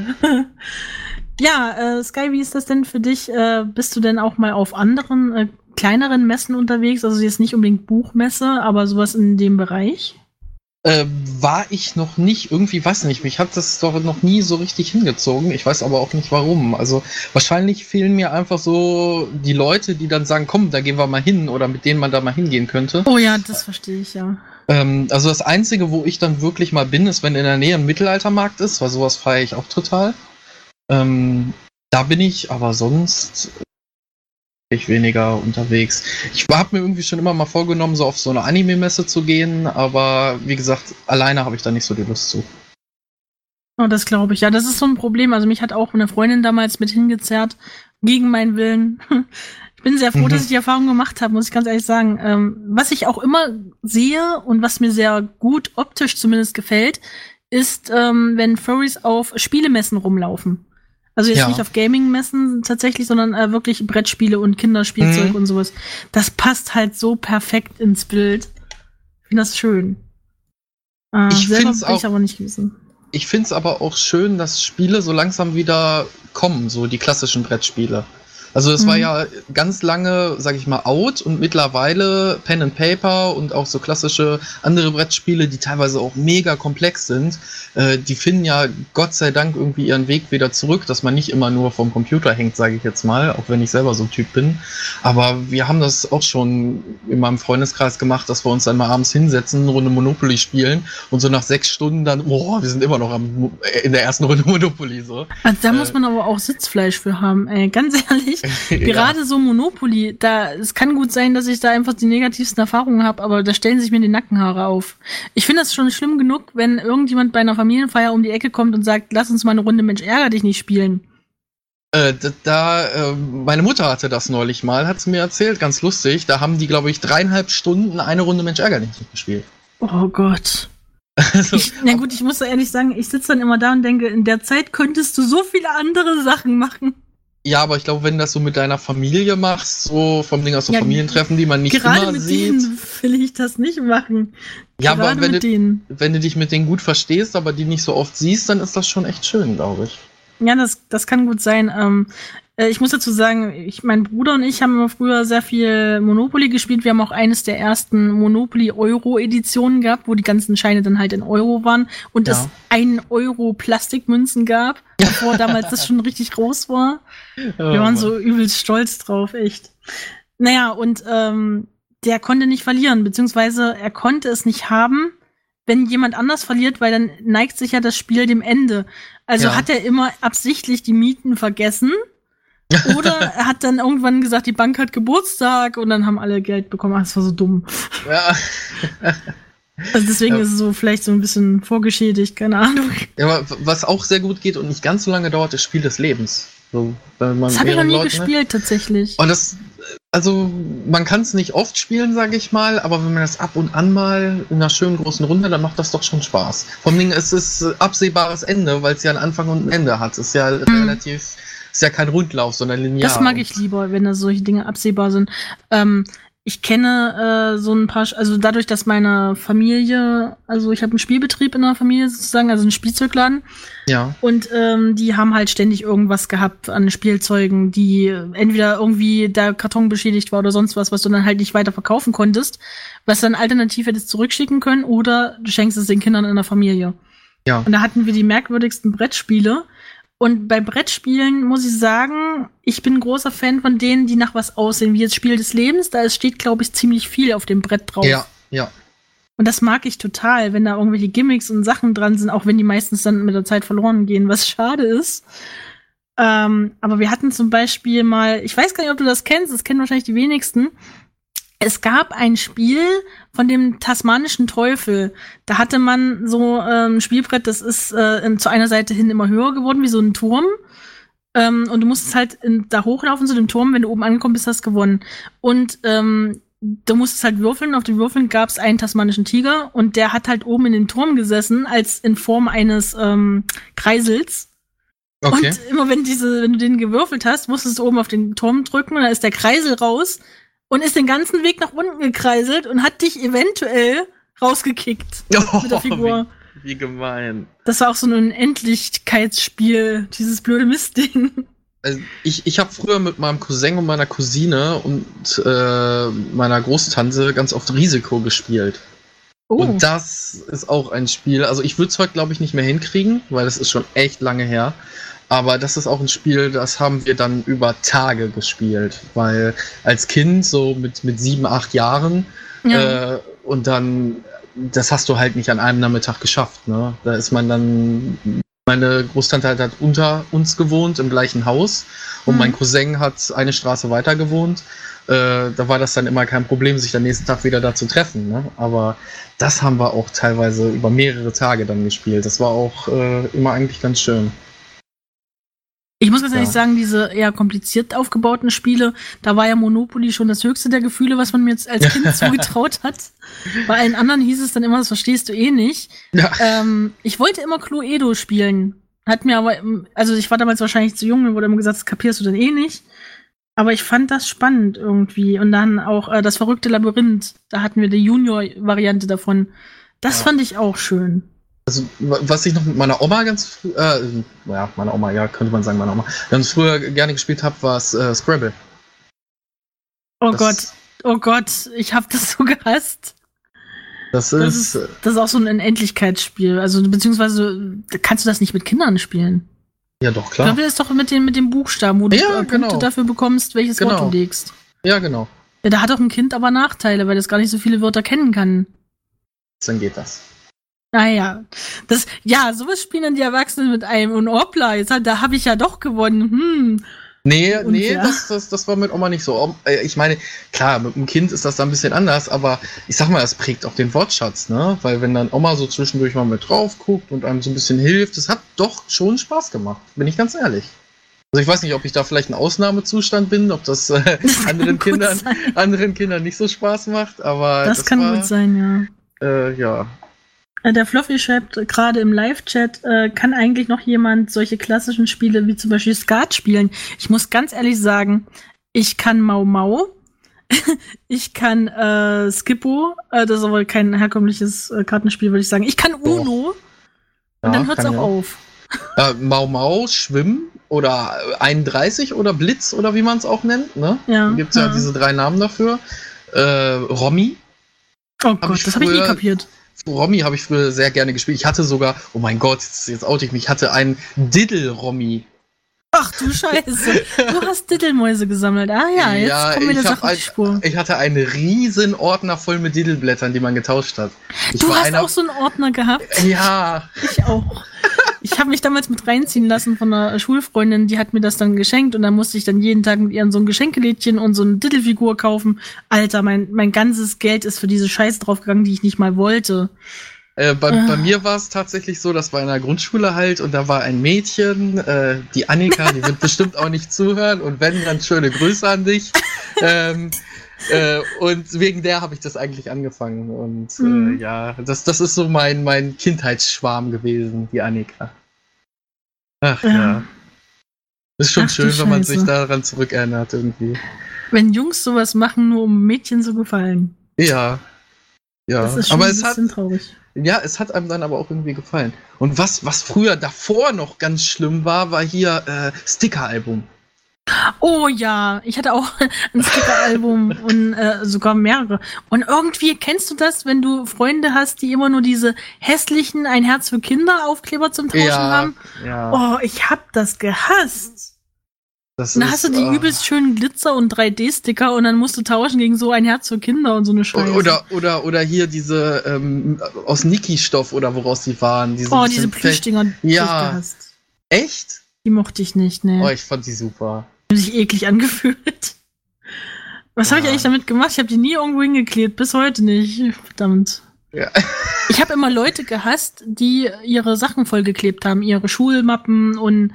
Ja, Sky, wie ist das denn für dich? Bist du denn auch mal auf anderen, kleineren Messen unterwegs? Also jetzt nicht unbedingt Buchmesse, aber sowas in dem Bereich? War ich noch nicht, irgendwie, weiß nicht, mich hat das doch noch nie so richtig hingezogen. Ich weiß aber auch nicht warum. Also wahrscheinlich fehlen mir einfach so die Leute, die dann sagen, komm, da gehen wir mal hin, oder mit denen man da mal hingehen könnte. Oh ja, das verstehe ich, ja. Also das Einzige, wo ich dann wirklich mal bin, ist, wenn in der Nähe ein Mittelaltermarkt ist, weil sowas feiere ich auch total. Da bin ich, aber sonst ich weniger unterwegs. Ich habe mir irgendwie schon immer mal vorgenommen, so auf so eine Anime-Messe zu gehen, aber wie gesagt, alleine habe ich da nicht so die Lust zu. Oh, das glaube ich. Ja, das ist so ein Problem. Also mich hat auch eine Freundin damals mit hingezerrt, gegen meinen Willen. Ich bin sehr froh, dass ich die Erfahrung gemacht habe, muss ich ganz ehrlich sagen. Was ich auch immer sehe und was mir sehr gut optisch zumindest gefällt, ist, wenn Furries auf Spielemessen rumlaufen. Also jetzt nicht auf Gaming-Messen tatsächlich, sondern wirklich Brettspiele und Kinderspielzeug und sowas. Das passt halt so perfekt ins Bild. Ich finde das schön. Ich selber find's bin ich auch, aber nicht gewesen. Ich finde es aber auch schön, dass Spiele so langsam wieder kommen, so die klassischen Brettspiele. Also es war ja ganz lange, sag ich mal, out, und mittlerweile Pen and Paper und auch so klassische andere Brettspiele, die teilweise auch mega komplex sind, die finden ja Gott sei Dank irgendwie ihren Weg wieder zurück, dass man nicht immer nur vom Computer hängt, sage ich jetzt mal, auch wenn ich selber so ein Typ bin. Aber wir haben das auch schon in meinem Freundeskreis gemacht, dass wir uns dann mal abends hinsetzen, eine Runde Monopoly spielen und so nach 6 Stunden dann, wir sind immer noch in der ersten Runde Monopoly. So. Also da muss man aber auch Sitzfleisch für haben, ganz ehrlich. Gerade so Monopoly, es kann gut sein, dass ich da einfach die negativsten Erfahrungen habe, aber da stellen sich mir die Nackenhaare auf. Ich finde das schon schlimm genug, wenn irgendjemand bei einer Familienfeier um die Ecke kommt und sagt, lass uns mal eine Runde Mensch, ärger dich nicht spielen. Meine Mutter hatte das neulich mal, hat sie mir erzählt, ganz lustig. Da haben die, glaube ich, 3,5 Stunden eine Runde Mensch, ärger dich nicht gespielt. Oh Gott. Also, ich muss da ehrlich sagen, ich sitze dann immer da und denke, in der Zeit könntest du so viele andere Sachen machen. Ja, aber ich glaube, wenn du das so mit deiner Familie machst, so vom Ding aus so Familientreffen, die man nicht immer sieht. Gerade mit denen will ich das nicht machen. Ja, aber wenn du dich mit denen gut verstehst, aber die nicht so oft siehst, dann ist das schon echt schön, glaube ich. Ja, das kann gut sein. Ich muss dazu sagen, mein Bruder und ich haben immer früher sehr viel Monopoly gespielt. Wir haben auch eines der ersten Monopoly-Euro-Editionen gehabt, wo die ganzen Scheine dann halt in Euro waren und es 1 Euro Plastikmünzen gab, bevor damals das schon richtig groß war. Wir waren so übelst stolz drauf, echt. Naja, und der konnte nicht verlieren, beziehungsweise er konnte es nicht haben, wenn jemand anders verliert, weil dann neigt sich ja das Spiel dem Ende. Also hat er immer absichtlich die Mieten vergessen. Oder er hat dann irgendwann gesagt, die Bank hat Geburtstag und dann haben alle Geld bekommen. Ach, das war so dumm. Ja. Also deswegen ist es so vielleicht so ein bisschen vorgeschädigt, keine Ahnung. Ja, aber was auch sehr gut geht und nicht ganz so lange dauert, ist Spiel des Lebens. So, wenn man das habe ich noch nie gespielt, tatsächlich. Und also man kann es nicht oft spielen, sage ich mal, aber wenn man das ab und an mal in einer schönen großen Runde, dann macht das doch schon Spaß. Vor allem es ist absehbares Ende, weil es ja einen Anfang und ein Ende hat. Es ist ja ist ja kein Rundlauf, sondern linear. Das mag ich lieber, wenn da solche Dinge absehbar sind. Ich kenne so ein paar, also dadurch, dass meine Familie, also ich habe einen Spielbetrieb in der Familie sozusagen, also einen Spielzeugladen. Ja. Und die haben halt ständig irgendwas gehabt an Spielzeugen, die entweder irgendwie der Karton beschädigt war oder sonst was du dann halt nicht weiter verkaufen konntest, was dann alternativ hättest zurückschicken können oder du schenkst es den Kindern in der Familie. Ja. Und da hatten wir die merkwürdigsten Brettspiele. Und bei Brettspielen muss ich sagen, ich bin ein großer Fan von denen, die nach was aussehen, wie jetzt Spiel des Lebens. Da steht, glaube ich, ziemlich viel auf dem Brett drauf. Ja. Und das mag ich total, wenn da irgendwelche Gimmicks und Sachen dran sind, auch wenn die meistens dann mit der Zeit verloren gehen, was schade ist. Aber wir hatten zum Beispiel mal, ich weiß gar nicht, ob du das kennst, das kennen wahrscheinlich die wenigsten. Es gab ein Spiel von dem tasmanischen Teufel. Da hatte man so ein Spielbrett, das ist zu einer Seite hin immer höher geworden, wie so ein Turm. Und du musstest halt da hochlaufen zu dem Turm. Wenn du oben angekommen bist, hast du gewonnen. Und du musstest halt würfeln. Auf den Würfeln gab es einen tasmanischen Tiger. Und der hat halt oben in dem Turm gesessen, als in Form eines Kreisels. Okay. Und immer wenn du den gewürfelt hast, musstest du oben auf den Turm drücken. Und dann ist der Kreisel raus. Und ist den ganzen Weg nach unten gekreiselt und hat dich eventuell rausgekickt mit der Figur. Wie gemein. Das war auch so ein Unendlichkeitsspiel, dieses blöde Mistding. Also ich habe früher mit meinem Cousin und meiner Cousine und meiner Großtante ganz oft Risiko gespielt. Oh. Und das ist auch ein Spiel, also ich würde es heute, glaube ich, nicht mehr hinkriegen, weil das ist schon echt lange her. Aber das ist auch ein Spiel, das haben wir dann über Tage gespielt, weil als Kind so mit 7, 8 Jahren und dann, das hast du halt nicht an einem Nachmittag geschafft, ne? Da ist man dann, meine Großtante hat unter uns gewohnt, im gleichen Haus und mein Cousin hat eine Straße weiter gewohnt. Da war das dann immer kein Problem, sich am nächsten Tag wieder da zu treffen, ne? Aber das haben wir auch teilweise über mehrere Tage dann gespielt. Das war auch immer eigentlich ganz schön. Ich muss ganz ehrlich sagen, diese eher kompliziert aufgebauten Spiele, da war ja Monopoly schon das höchste der Gefühle, was man mir jetzt als Kind zugetraut hat. Bei allen anderen hieß es dann immer, das verstehst du eh nicht. Ja. Ich wollte immer Cluedo spielen. Hat mir aber, also ich war damals wahrscheinlich zu jung, mir wurde immer gesagt, das kapierst du dann eh nicht. Aber ich fand das spannend irgendwie. Und dann auch das verrückte Labyrinth, da hatten wir die Junior-Variante davon. Das fand ich auch schön. Also, was ich noch mit meiner Oma ganz meine Oma, ja, könnte man sagen, meine Oma, ganz früher gerne gespielt habe, war Scrabble. Oh Gott, ich hab das so gehasst. Das ist auch so ein Unendlichkeitsspiel. Also, beziehungsweise, kannst du das nicht mit Kindern spielen? Ja, doch, klar. Ich glaube, das ist doch mit dem Buchstaben, wo du Punkte dafür bekommst, welches Wort du legst. Ja, genau. Ja, da hat auch ein Kind aber Nachteile, weil das gar nicht so viele Wörter kennen kann. Dann geht das. Naja, sowas spielen dann die Erwachsenen mit einem und hoppla, da habe ich ja doch gewonnen. Nee, das war mit Oma nicht so. Ich meine, klar, mit dem Kind ist das da ein bisschen anders, aber ich sag mal, das prägt auch den Wortschatz, ne? Weil wenn dann Oma so zwischendurch mal mit drauf guckt und einem so ein bisschen hilft, das hat doch schon Spaß gemacht, bin ich ganz ehrlich. Also ich weiß nicht, ob ich da vielleicht ein Ausnahmezustand bin, ob das anderen Kindern nicht so Spaß macht, aber das kann gut sein, ja. Ja. Der Fluffy schreibt gerade im Live-Chat, kann eigentlich noch jemand solche klassischen Spiele wie zum Beispiel Skat spielen? Ich muss ganz ehrlich sagen, ich kann Mau Mau, ich kann Skippo, das ist aber kein herkömmliches Kartenspiel, würde ich sagen. Ich kann Uno und dann hört's auch auf. Mau Mau, Schwimmen oder 31 oder Blitz oder wie man es auch nennt. Ne? Ja. Da gibt es ja diese 3 Namen dafür. Romy. Oh Gott, das habe ich nie kapiert. Romy habe ich früher sehr gerne gespielt. Ich hatte sogar, oh mein Gott, jetzt oute ich mich, ich hatte einen Diddle-Romy. Ach du Scheiße, du hast Diddelmäuse gesammelt. Ah ja, jetzt kommen wir der Sache auf die Spur. Ich hatte einen riesen Ordner voll mit Diddelblättern, die man getauscht hat. Du hast auch so einen Ordner gehabt? Ja. Ich auch. Ich habe mich damals mit reinziehen lassen von einer Schulfreundin, die hat mir das dann geschenkt und dann musste ich dann jeden Tag mit ihr so ein Geschenkelädchen und so eine Diddelfigur kaufen. Alter, mein ganzes Geld ist für diese Scheiße draufgegangen, die ich nicht mal wollte. Bei mir war es tatsächlich so, das war in der Grundschule halt und da war ein Mädchen, die Annika, die wird bestimmt auch nicht zuhören und wenn, dann schöne Grüße an dich. Und wegen der habe ich das eigentlich angefangen und ja, das ist so mein Kindheitsschwarm gewesen, die Annika. Ach ja. Ist schon schön, wenn man sich daran zurückerinnert irgendwie. Wenn Jungs sowas machen, nur um Mädchen zu gefallen. Ja. Ja, das ist schon aber ein bisschen traurig. Ja, es hat einem dann aber auch irgendwie gefallen. Und was früher davor noch ganz schlimm war hier Sticker-Album. Oh ja, ich hatte auch ein Sticker-Album und sogar mehrere. Und irgendwie, kennst du das, wenn du Freunde hast, die immer nur diese hässlichen Ein Herz für Kinder Aufkleber zum Tauschen haben? Ja. Oh, ich hab das gehasst. Dann hast du die übelst schönen Glitzer- und 3D-Sticker und dann musst du tauschen gegen so Ein Herz für Kinder und so eine Scheiße. Oder hier diese aus Niki-Stoff oder woraus die waren. Diese Plüschdinger, die ich gehasst. Echt? Die mochte ich nicht, ne. Oh, ich fand die super. Die haben sich eklig angefühlt. Was habe ich eigentlich damit gemacht? Ich habe die nie irgendwo hingeklebt, bis heute nicht. Verdammt. Ja. Ich habe immer Leute gehasst, die ihre Sachen vollgeklebt haben, ihre Schulmappen und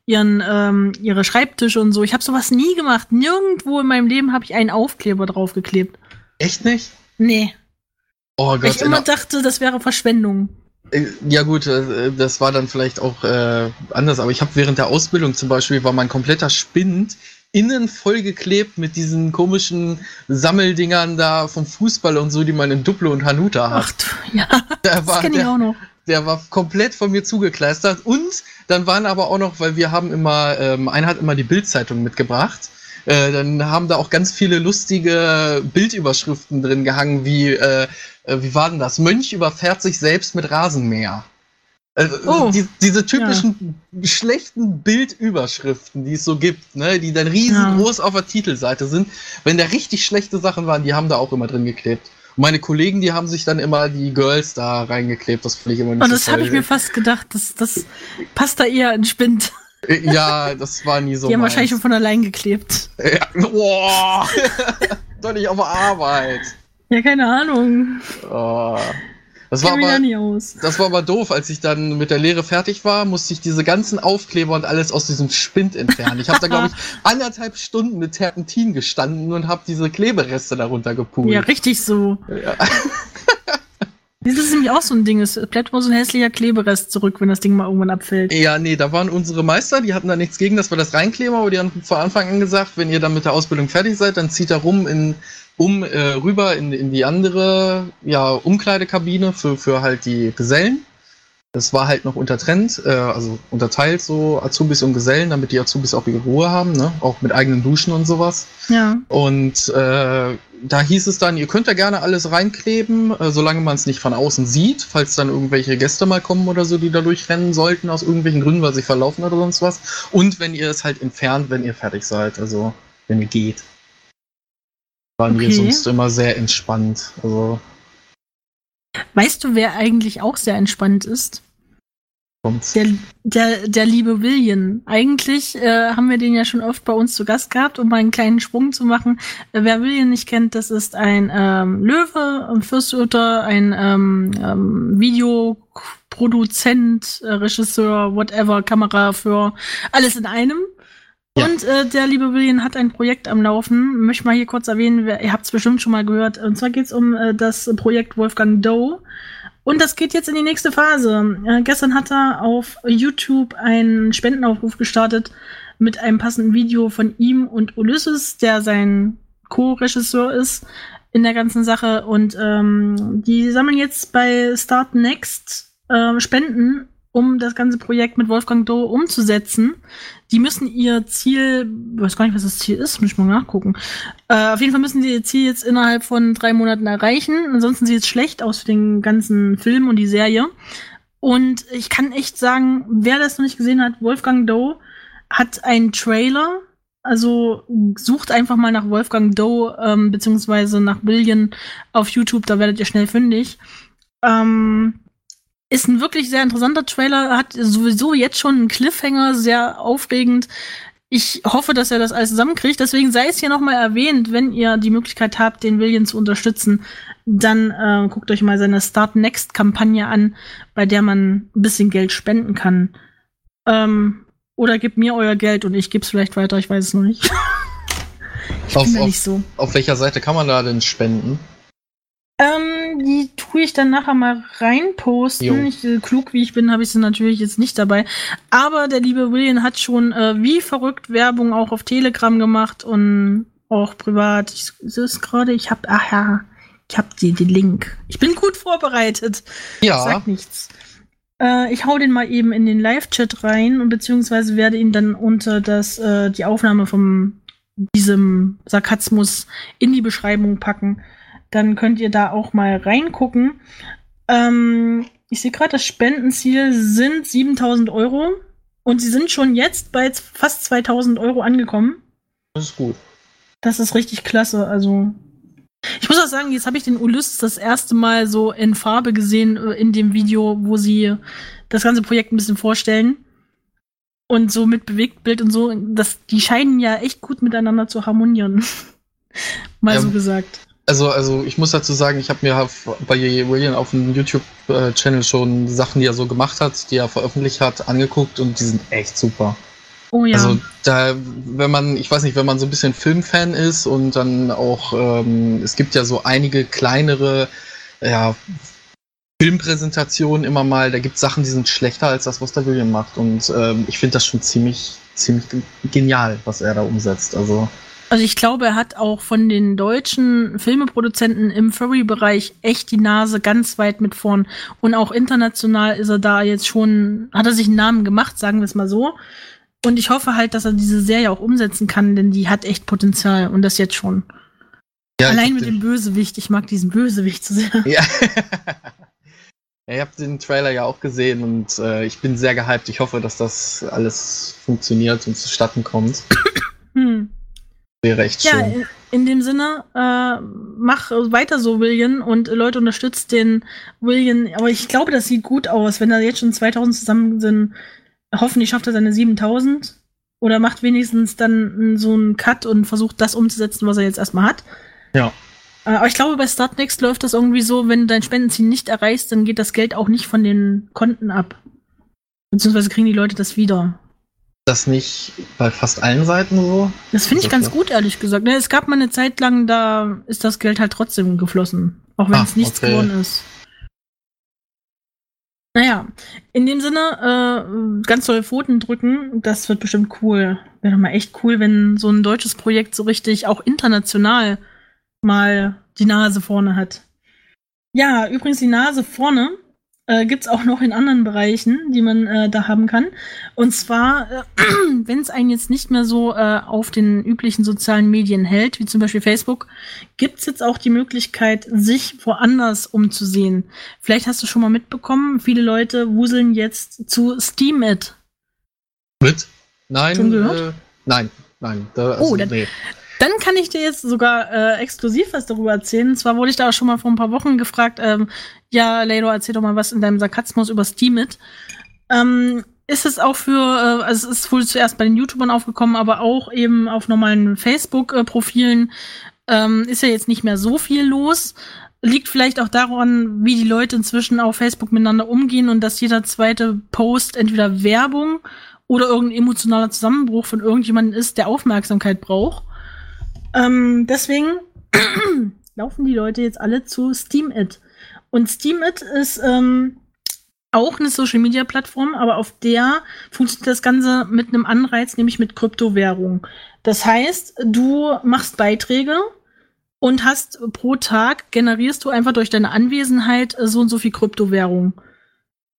ihre Schreibtische und so. Ich habe sowas nie gemacht. Nirgendwo in meinem Leben habe ich einen Aufkleber draufgeklebt. Echt nicht? Nee. Oh Gott. Weil ich immer dachte, das wäre Verschwendung. Ja gut, das war dann vielleicht auch anders, aber ich habe während der Ausbildung zum Beispiel, war mein kompletter Spind innen vollgeklebt mit diesen komischen Sammeldingern da vom Fußball und so, die man in Duplo und Hanuta hat. Ach, ja, das kenne ich auch noch. Der war komplett von mir zugekleistert und dann waren aber auch noch, weil wir haben immer, einer hat immer die Bild-Zeitung mitgebracht, dann haben da auch ganz viele lustige Bildüberschriften drin gehangen, wie war denn das? Mönch überfährt sich selbst mit Rasenmäher. Diese typischen schlechten Bildüberschriften, die es so gibt, ne, die dann riesengroß auf der Titelseite sind. Wenn da richtig schlechte Sachen waren, die haben da auch immer drin geklebt. Und meine Kollegen, die haben sich dann immer die Girls da reingeklebt. Das finde ich immer nicht so das habe ich mir fast gedacht. Das passt da eher in Spind. Ja, das war nie so. Die haben wahrscheinlich schon von allein geklebt. Ja. Boah. Doch nicht auf der Arbeit. Ja, keine Ahnung. Oh. Das war aber doof, als ich dann mit der Lehre fertig war, musste ich diese ganzen Aufkleber und alles aus diesem Spind entfernen. Ich habe da, glaube ich, 1,5 Stunden mit Terpentin gestanden und habe diese Klebereste darunter gepult. Ja, richtig so. Ja. Das ist nämlich auch so ein Ding, es bleibt immer so ein hässlicher Kleberest zurück, wenn das Ding mal irgendwann abfällt. Ja, nee, da waren unsere Meister, die hatten da nichts gegen, dass wir das reinkleben, aber die haben von Anfang an gesagt, wenn ihr dann mit der Ausbildung fertig seid, dann zieht er rüber in die andere Umkleidekabine für halt die Gesellen. Das war halt noch also unterteilt so Azubis und Gesellen, damit die Azubis auch ihre Ruhe haben, ne? Auch mit eigenen Duschen und sowas. Ja. Und da hieß es dann, ihr könnt da gerne alles reinkleben, solange man es nicht von außen sieht, falls dann irgendwelche Gäste mal kommen oder so, die da durchrennen sollten aus irgendwelchen Gründen, weil sie verlaufen oder sonst was. Und wenn ihr es halt entfernt, wenn ihr fertig seid, also wenn ihr geht. Waren wir sonst immer sehr entspannt. Also. Weißt du, wer eigentlich auch sehr entspannt ist? Kommt's. Der liebe William. Eigentlich haben wir den ja schon oft bei uns zu Gast gehabt, um mal einen kleinen Sprung zu machen. Wer William nicht kennt, das ist ein Löwe, ein Fürsthuter, ein Videoproduzent, Regisseur, whatever, Kamera für alles in einem. Ja. Und der liebe William hat ein Projekt am Laufen. Möchte mal hier kurz erwähnen, ihr habt es bestimmt schon mal gehört. Und zwar geht es um das Projekt Wolfgang Doe. Und das geht jetzt in die nächste Phase. Gestern hat er auf YouTube einen Spendenaufruf gestartet mit einem passenden Video von ihm und Ulysses, der sein Co-Regisseur ist in der ganzen Sache. Und die sammeln jetzt bei Start Next Spenden um das ganze Projekt mit Wolfgang Doe umzusetzen. Die müssen ihr Ziel, ich weiß gar nicht, was das Ziel ist, muss ich mal nachgucken. Auf jeden Fall müssen die ihr Ziel jetzt innerhalb von 3 Monaten erreichen. Ansonsten sieht es schlecht aus für den ganzen Film und die Serie. Und ich kann echt sagen, wer das noch nicht gesehen hat, Wolfgang Doe hat einen Trailer. Also sucht einfach mal nach Wolfgang Doe, beziehungsweise nach William auf YouTube, da werdet ihr schnell fündig. Ist ein wirklich sehr interessanter Trailer, hat sowieso jetzt schon einen Cliffhanger, sehr aufregend. Ich hoffe, dass er das alles zusammenkriegt. Deswegen sei es hier nochmal erwähnt, wenn ihr die Möglichkeit habt, den William zu unterstützen, dann guckt euch mal seine Start Next-Kampagne an, bei der man ein bisschen Geld spenden kann. Oder gebt mir euer Geld und ich geb's vielleicht weiter, ich weiß es noch nicht. Ich bin da nicht so. Auf welcher Seite kann man da denn spenden? Die tue ich dann nachher mal reinposten. Klug wie ich bin, habe ich sie natürlich jetzt nicht dabei. Aber der liebe William hat schon wie verrückt Werbung auch auf Telegram gemacht und auch privat. Ich sehe es gerade, ich habe den Link. Ich bin gut vorbereitet. Ja. Sag nichts. Ich hau den mal eben in den Live-Chat rein und beziehungsweise werde ihn dann unter die Aufnahme von diesem Sarkasmus in die Beschreibung packen. Dann könnt ihr da auch mal reingucken. Ich sehe gerade, das Spendenziel sind 7.000 € und sie sind schon jetzt bei fast 2.000 € angekommen. Das ist gut. Das ist richtig klasse, also ich muss auch sagen, jetzt habe ich den Ulysses das erste Mal so in Farbe gesehen in dem Video, wo sie das ganze Projekt ein bisschen vorstellen. Und so mit Bewegtbild und so. Die scheinen ja echt gut miteinander zu harmonieren. Mal so gesagt. Also ich muss dazu sagen, ich habe mir bei William auf dem YouTube-Channel schon Sachen, die er so gemacht hat, die er veröffentlicht hat, angeguckt und die sind echt super. Oh ja. Also wenn man so ein bisschen Filmfan ist und dann auch, es gibt ja so einige kleinere, Filmpräsentationen immer mal, da gibt es Sachen, die sind schlechter als das, was der William macht und ich finde das schon ziemlich genial, was er da umsetzt, also ich glaube, er hat auch von den deutschen Filmeproduzenten im Furry-Bereich echt die Nase ganz weit mit vorn. Und auch international ist er da jetzt schon, hat er sich einen Namen gemacht, sagen wir es mal so. Und ich hoffe halt, dass er diese Serie auch umsetzen kann, denn die hat echt Potenzial und das jetzt schon. Ja, allein mit dem Bösewicht, ich mag diesen Bösewicht so sehr. Ja. Ich habe den Trailer ja auch gesehen und ich bin sehr gehypt. Ich hoffe, dass das alles funktioniert und zustatten kommt. Wäre echt schön. Ja, in dem Sinne, mach weiter so, William, und Leute, unterstützt den William. Aber ich glaube, das sieht gut aus, wenn da jetzt schon 2.000 zusammen sind. Hoffentlich schafft er seine 7.000 oder macht wenigstens dann so einen Cut und versucht das umzusetzen, was er jetzt erstmal hat. Ja. Aber ich glaube, bei Startnext läuft das irgendwie so, wenn du dein Spendenziel nicht erreichst, dann geht das Geld auch nicht von den Konten ab. Beziehungsweise kriegen die Leute das wieder. Das nicht bei fast allen Seiten so? Das finde ich ganz gut, ehrlich gesagt. Es gab mal eine Zeit lang, da ist das Geld halt trotzdem geflossen. Auch wenn es nichts geworden ist. Naja, in dem Sinne, ganz tolle Pfoten drücken, das wird bestimmt cool. Wäre doch mal echt cool, wenn so ein deutsches Projekt so richtig auch international mal die Nase vorne hat. Ja, übrigens die Nase vorne gibt's auch noch in anderen Bereichen, die man da haben kann. Und zwar, wenn es einen jetzt nicht mehr so auf den üblichen sozialen Medien hält, wie zum Beispiel Facebook, gibt's jetzt auch die Möglichkeit, sich woanders umzusehen. Vielleicht hast du schon mal mitbekommen, viele Leute wuseln jetzt zu Steemit. Mit? Nein. Schon gehört? Nein. Nee. Dann kann ich dir jetzt sogar exklusiv was darüber erzählen. Und zwar wurde ich da auch schon mal vor ein paar Wochen gefragt, ja, Leido, erzähl doch mal was in deinem Sarkasmus über Steemit. Ist es auch für, also es ist wohl zuerst bei den YouTubern aufgekommen, aber auch eben auf normalen Facebook-Profilen ist ja jetzt nicht mehr so viel los. Liegt vielleicht auch daran, wie die Leute inzwischen auf Facebook miteinander umgehen und dass jeder zweite Post entweder Werbung oder irgendein emotionaler Zusammenbruch von irgendjemandem ist, der Aufmerksamkeit braucht. Deswegen laufen die Leute jetzt alle zu Steemit. Und Steemit ist auch eine Social-Media-Plattform, aber auf der funktioniert das Ganze mit einem Anreiz, nämlich mit Kryptowährung. Das heißt, du machst Beiträge und hast pro Tag generierst du einfach durch deine Anwesenheit so und so viel Kryptowährung.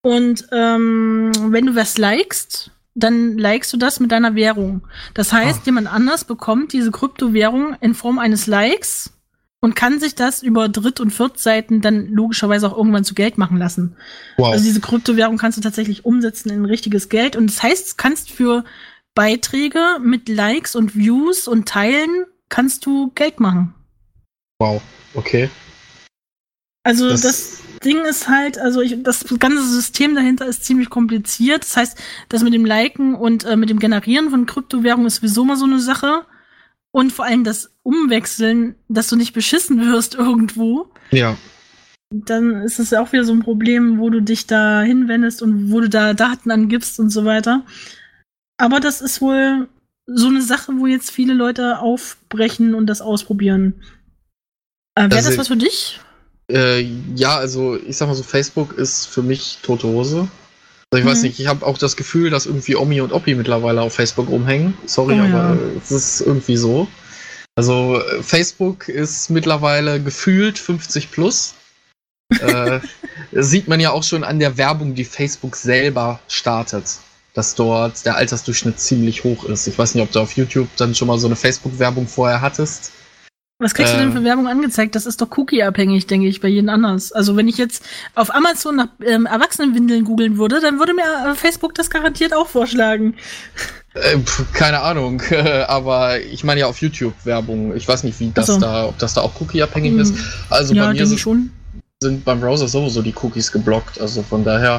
Und wenn du was likest, dann likest du das mit deiner Währung. Das heißt, jemand anders bekommt diese Kryptowährung in Form eines Likes und kann sich das über Dritt- und Viertseiten dann logischerweise auch irgendwann zu Geld machen lassen. Wow. Also diese Kryptowährung kannst du tatsächlich umsetzen in richtiges Geld. Und das heißt, du kannst für Beiträge mit Likes und Views und Teilen kannst du Geld machen. Wow, okay. Also das Ding ist halt, das ganze System dahinter ist ziemlich kompliziert. Das heißt, das mit dem Liken und mit dem Generieren von Kryptowährungen ist sowieso mal so eine Sache. Und vor allem das Umwechseln, dass du nicht beschissen wirst irgendwo. Ja. Dann ist es ja auch wieder so ein Problem, wo du dich da hinwendest und wo du da Daten angibst und so weiter. Aber das ist wohl so eine Sache, wo jetzt viele Leute aufbrechen und das ausprobieren. Wäre das was für dich? Ja, also ich sag mal so, Facebook ist für mich tote Hose. Also ich weiß nicht, ich habe auch das Gefühl, dass irgendwie Omi und Oppi mittlerweile auf Facebook rumhängen. Sorry, aber es ist irgendwie so. Also Facebook ist mittlerweile gefühlt 50 plus. Sieht man ja auch schon an der Werbung, die Facebook selber startet, dass dort der Altersdurchschnitt ziemlich hoch ist. Ich weiß nicht, ob du auf YouTube dann schon mal so eine Facebook-Werbung vorher hattest. Was kriegst du denn für Werbung angezeigt? Das ist doch cookie-abhängig, denke ich, bei jedem anders. Also wenn ich jetzt auf Amazon nach Erwachsenenwindeln googeln würde, dann würde mir Facebook das garantiert auch vorschlagen. Keine Ahnung, aber ich meine ja auf YouTube Werbung. Ich weiß nicht, wie das ob das da auch cookie-abhängig ist. Also ja, bei mir sind beim Browser sowieso die Cookies geblockt. Also von daher,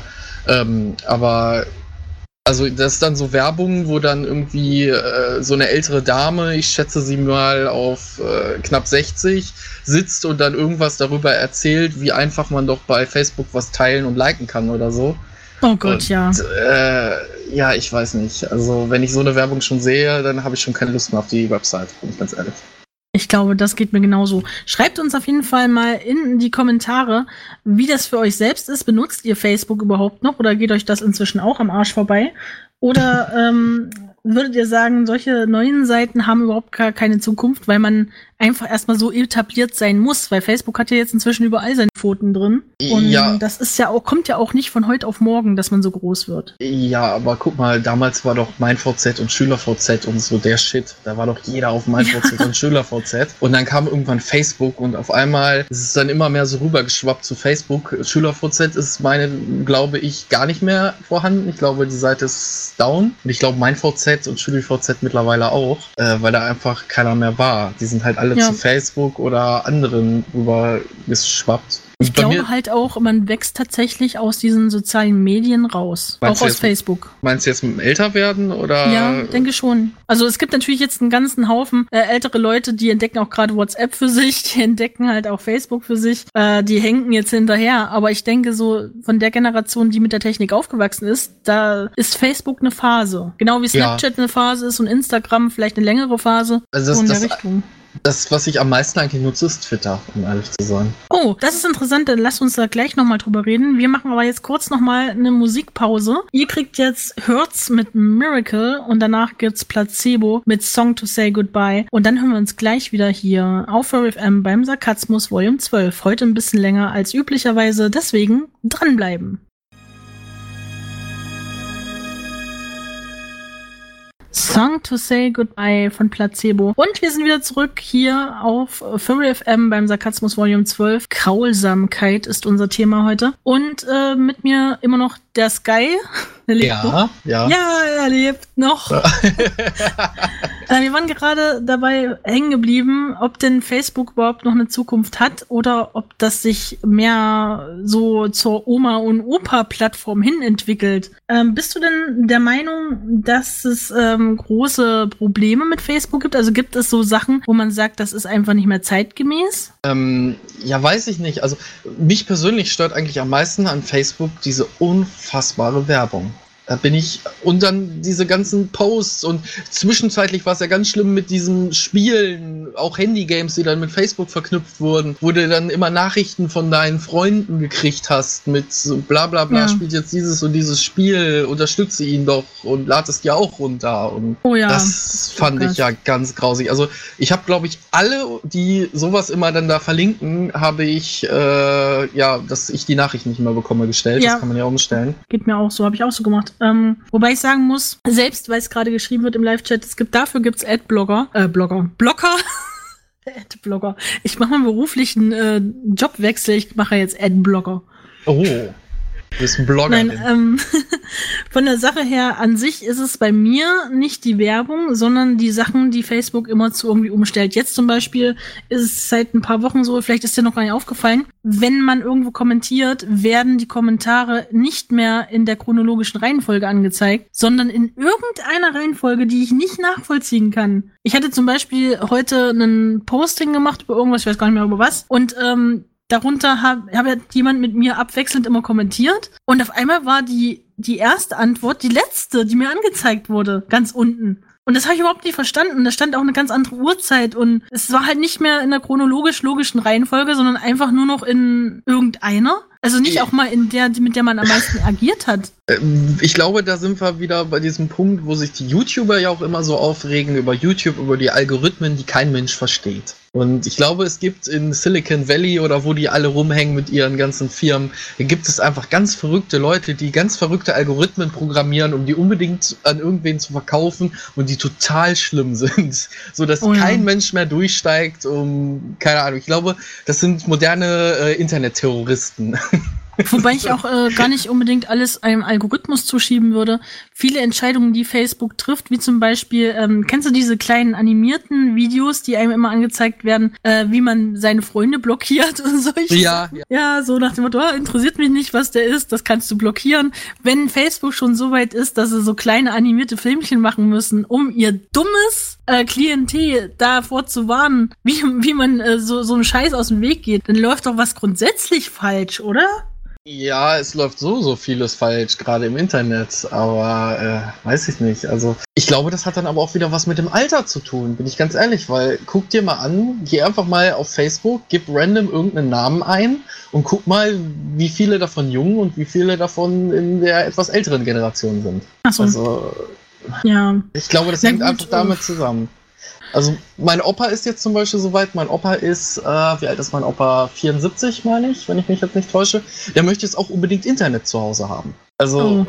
aber also das ist dann so Werbung, wo dann irgendwie so eine ältere Dame, ich schätze sie mal auf knapp 60, sitzt und dann irgendwas darüber erzählt, wie einfach man doch bei Facebook was teilen und liken kann oder so. Oh Gott, und, ja. Ja, ich weiß nicht. Also wenn ich so eine Werbung schon sehe, dann habe ich schon keine Lust mehr auf die Website, bin ich ganz ehrlich. Ich glaube, das geht mir genauso. Schreibt uns auf jeden Fall mal in die Kommentare, wie das für euch selbst ist. Benutzt ihr Facebook überhaupt noch oder geht euch das inzwischen auch am Arsch vorbei? Oder würdet ihr sagen, solche neuen Seiten haben überhaupt gar keine Zukunft, weil man einfach erstmal so etabliert sein muss? Weil Facebook hat ja jetzt inzwischen überall seine Pfoten drin. Und das ist ja auch, kommt ja auch nicht von heute auf morgen, dass man so groß wird. Ja, aber guck mal, damals war doch MeinVZ und SchülerVZ und so der Shit. Da war doch jeder auf MeinVZ und SchülerVZ. Und dann kam irgendwann Facebook und auf einmal ist es dann immer mehr so rübergeschwappt zu Facebook. SchülerVZ ist glaube ich, gar nicht mehr vorhanden. Ich glaube, die Seite ist down. Und ich glaube, MeinVZ und SchülerVZ mittlerweile auch, weil da einfach keiner mehr war. Die sind halt alle zu Facebook oder anderen rübergeschwappt. Ich glaube halt auch, man wächst tatsächlich aus diesen sozialen Medien raus. Auch aus Facebook. Meinst du jetzt mit dem Älterwerden oder? Ja, denke schon. Also es gibt natürlich jetzt einen ganzen Haufen ältere Leute, die entdecken auch gerade WhatsApp für sich, die entdecken halt auch Facebook für sich, die hängen jetzt hinterher. Aber ich denke so, von der Generation, die mit der Technik aufgewachsen ist, da ist Facebook eine Phase. Genau wie Snapchat eine Phase ist und Instagram vielleicht eine längere Phase. Also so in der Richtung. Das, was ich am meisten eigentlich nutze, ist Twitter, um ehrlich zu sein. Oh, das ist interessant, dann lasst uns da gleich nochmal drüber reden. Wir machen aber jetzt kurz nochmal eine Musikpause. Ihr kriegt jetzt Hurts mit Miracle und danach gibt's Placebo mit Song to Say Goodbye. Und dann hören wir uns gleich wieder hier auf FM beim Sarkasmus Volume 12. Heute ein bisschen länger als üblicherweise, deswegen dranbleiben. Song to Say Goodbye von Placebo. Und wir sind wieder zurück hier auf Furry FM beim Sarkasmus Volume 12. Grausamkeit ist unser Thema heute. Und mit mir immer noch der Sky. Der lebt noch. Ja, er lebt noch. Wir waren gerade dabei hängen geblieben, ob denn Facebook überhaupt noch eine Zukunft hat oder ob das sich mehr so zur Oma- und Opa-Plattform hin entwickelt. Bist du denn der Meinung, dass es große Probleme mit Facebook gibt? Also gibt es so Sachen, wo man sagt, das ist einfach nicht mehr zeitgemäß? Ja, weiß ich nicht. Also mich persönlich stört eigentlich am meisten an Facebook diese unfassbare Werbung. Da bin ich, und dann diese ganzen Posts, und zwischenzeitlich war es ja ganz schlimm mit diesen Spielen, auch Handygames, die dann mit Facebook verknüpft wurden, wo du dann immer Nachrichten von deinen Freunden gekriegt hast mit so bla bla bla, spielt jetzt dieses und dieses Spiel, unterstütze ihn doch und lad es dir auch runter. Und das fand ich ja ganz grausig. Also ich habe, glaube ich, alle, die sowas immer dann da verlinken, habe ich, dass ich die Nachricht nicht mehr bekomme, gestellt. Ja. Das kann man ja umstellen. Geht mir auch so, habe ich auch so gemacht. Wobei ich sagen muss, selbst weil es gerade geschrieben wird im Live-Chat, dafür gibt's Adblogger, Blocker. Adblogger. Ich mache mal beruflichen Jobwechsel, ich mache jetzt Adblogger. Oh. Du bist ein Blogger. Nein, von der Sache her, an sich ist es bei mir nicht die Werbung, sondern die Sachen, die Facebook immer zu irgendwie umstellt. Jetzt zum Beispiel ist es seit ein paar Wochen so, vielleicht ist dir noch gar nicht aufgefallen, wenn man irgendwo kommentiert, werden die Kommentare nicht mehr in der chronologischen Reihenfolge angezeigt, sondern in irgendeiner Reihenfolge, die ich nicht nachvollziehen kann. Ich hatte zum Beispiel heute einen Posting gemacht über irgendwas, ich weiß gar nicht mehr über was, und darunter hat jemand mit mir abwechselnd immer kommentiert, und auf einmal war die erste Antwort die letzte, die mir angezeigt wurde, ganz unten. Und das habe ich überhaupt nicht verstanden. Da stand auch eine ganz andere Uhrzeit, und es war halt nicht mehr in der chronologisch-logischen Reihenfolge, sondern einfach nur noch in irgendeiner. Also nicht auch mal in der, mit der man am meisten agiert hat. Ich glaube, da sind wir wieder bei diesem Punkt, wo sich die YouTuber ja auch immer so aufregen über YouTube, über die Algorithmen, die kein Mensch versteht. Und ich glaube, es gibt in Silicon Valley oder wo die alle rumhängen mit ihren ganzen Firmen, da gibt es einfach ganz verrückte Leute, die ganz verrückte Algorithmen programmieren, um die unbedingt an irgendwen zu verkaufen, und die total schlimm sind, so dass kein Mensch mehr durchsteigt, keine Ahnung. Ich glaube, das sind moderne Internetterroristen. Wobei ich auch gar nicht unbedingt alles einem Algorithmus zuschieben würde. Viele Entscheidungen, die Facebook trifft, wie zum Beispiel, kennst du diese kleinen animierten Videos, die einem immer angezeigt werden, wie man seine Freunde blockiert und solche Sachen? Ja, so nach dem Motto, interessiert mich nicht, was der ist, das kannst du blockieren. Wenn Facebook schon so weit ist, dass sie so kleine animierte Filmchen machen müssen, um ihr dummes Klientel davor zu warnen, wie man so einen Scheiß aus dem Weg geht, dann läuft doch was grundsätzlich falsch, oder? Ja, es läuft so vieles falsch, gerade im Internet, aber weiß ich nicht. Also ich glaube, das hat dann aber auch wieder was mit dem Alter zu tun, bin ich ganz ehrlich, weil guck dir mal an, geh einfach mal auf Facebook, gib random irgendeinen Namen ein und guck mal, wie viele davon jung und wie viele davon in der etwas älteren Generation sind. Ach so. Also ja. Ich glaube, das hängt einfach damit zusammen. Also mein Opa ist jetzt zum Beispiel soweit, mein Opa ist, wie alt ist mein Opa? 74, meine ich, wenn ich mich jetzt nicht täusche. Der möchte jetzt auch unbedingt Internet zu Hause haben. Also,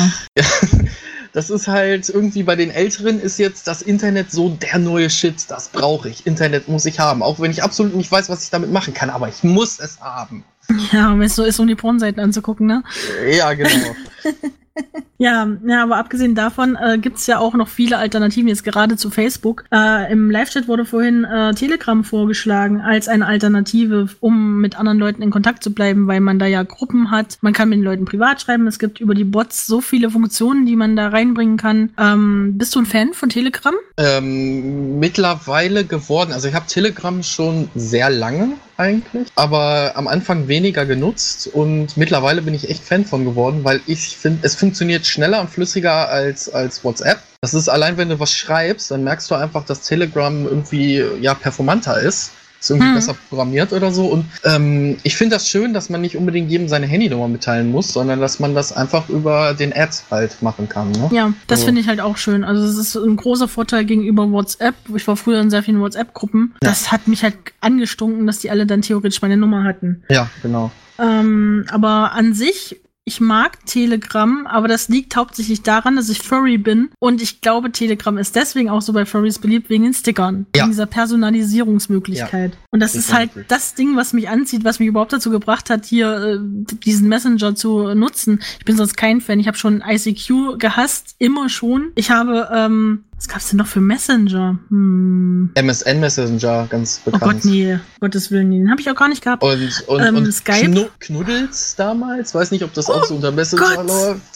das ist halt irgendwie bei den Älteren ist jetzt das Internet so der neue Shit, das brauche ich. Internet muss ich haben, auch wenn ich absolut nicht weiß, was ich damit machen kann, aber ich muss es haben. Ja, wenn es so ist, um die Pornseiten anzugucken, ne? Ja, genau. Ja, aber abgesehen davon gibt's ja auch noch viele Alternativen, jetzt gerade zu Facebook. Im Live-Chat wurde vorhin Telegram vorgeschlagen als eine Alternative, um mit anderen Leuten in Kontakt zu bleiben, weil man da ja Gruppen hat. Man kann mit den Leuten privat schreiben. Es gibt über die Bots so viele Funktionen, die man da reinbringen kann. Bist du ein Fan von Telegram? Mittlerweile geworden. Also ich habe Telegram schon sehr lange eigentlich, aber am Anfang weniger genutzt, und mittlerweile bin ich echt Fan von geworden, weil ich finde, es funktioniert schneller und flüssiger als WhatsApp. Das ist, allein wenn du was schreibst, dann merkst du einfach, dass Telegram irgendwie performanter ist. Ist irgendwie besser programmiert oder so. Und ich finde das schön, dass man nicht unbedingt jedem seine Handynummer mitteilen muss, sondern dass man das einfach über den Ads halt machen kann. Ne? Ja, das finde ich halt auch schön. Also es ist ein großer Vorteil gegenüber WhatsApp. Ich war früher in sehr vielen WhatsApp-Gruppen. Ja. Das hat mich halt angestunken, dass die alle dann theoretisch meine Nummer hatten. Ja, genau. Aber an sich, ich mag Telegram, aber das liegt hauptsächlich daran, dass ich Furry bin. Und ich glaube, Telegram ist deswegen auch so bei Furries beliebt, wegen den Stickern. Ja. Wegen dieser Personalisierungsmöglichkeit. Ja. Und das ist halt das Ding, was mich anzieht, was mich überhaupt dazu gebracht hat, hier diesen Messenger zu nutzen. Ich bin sonst kein Fan. Ich habe schon ICQ gehasst, immer schon. Ich habe, was gab's denn noch für Messenger? MSN Messenger, ganz bekannt. Oh Gott, nee. Gottes Willen, den habe ich auch gar nicht gehabt. Und Skype? Knuddels damals? Weiß nicht, ob das auch so unter Messenger läuft.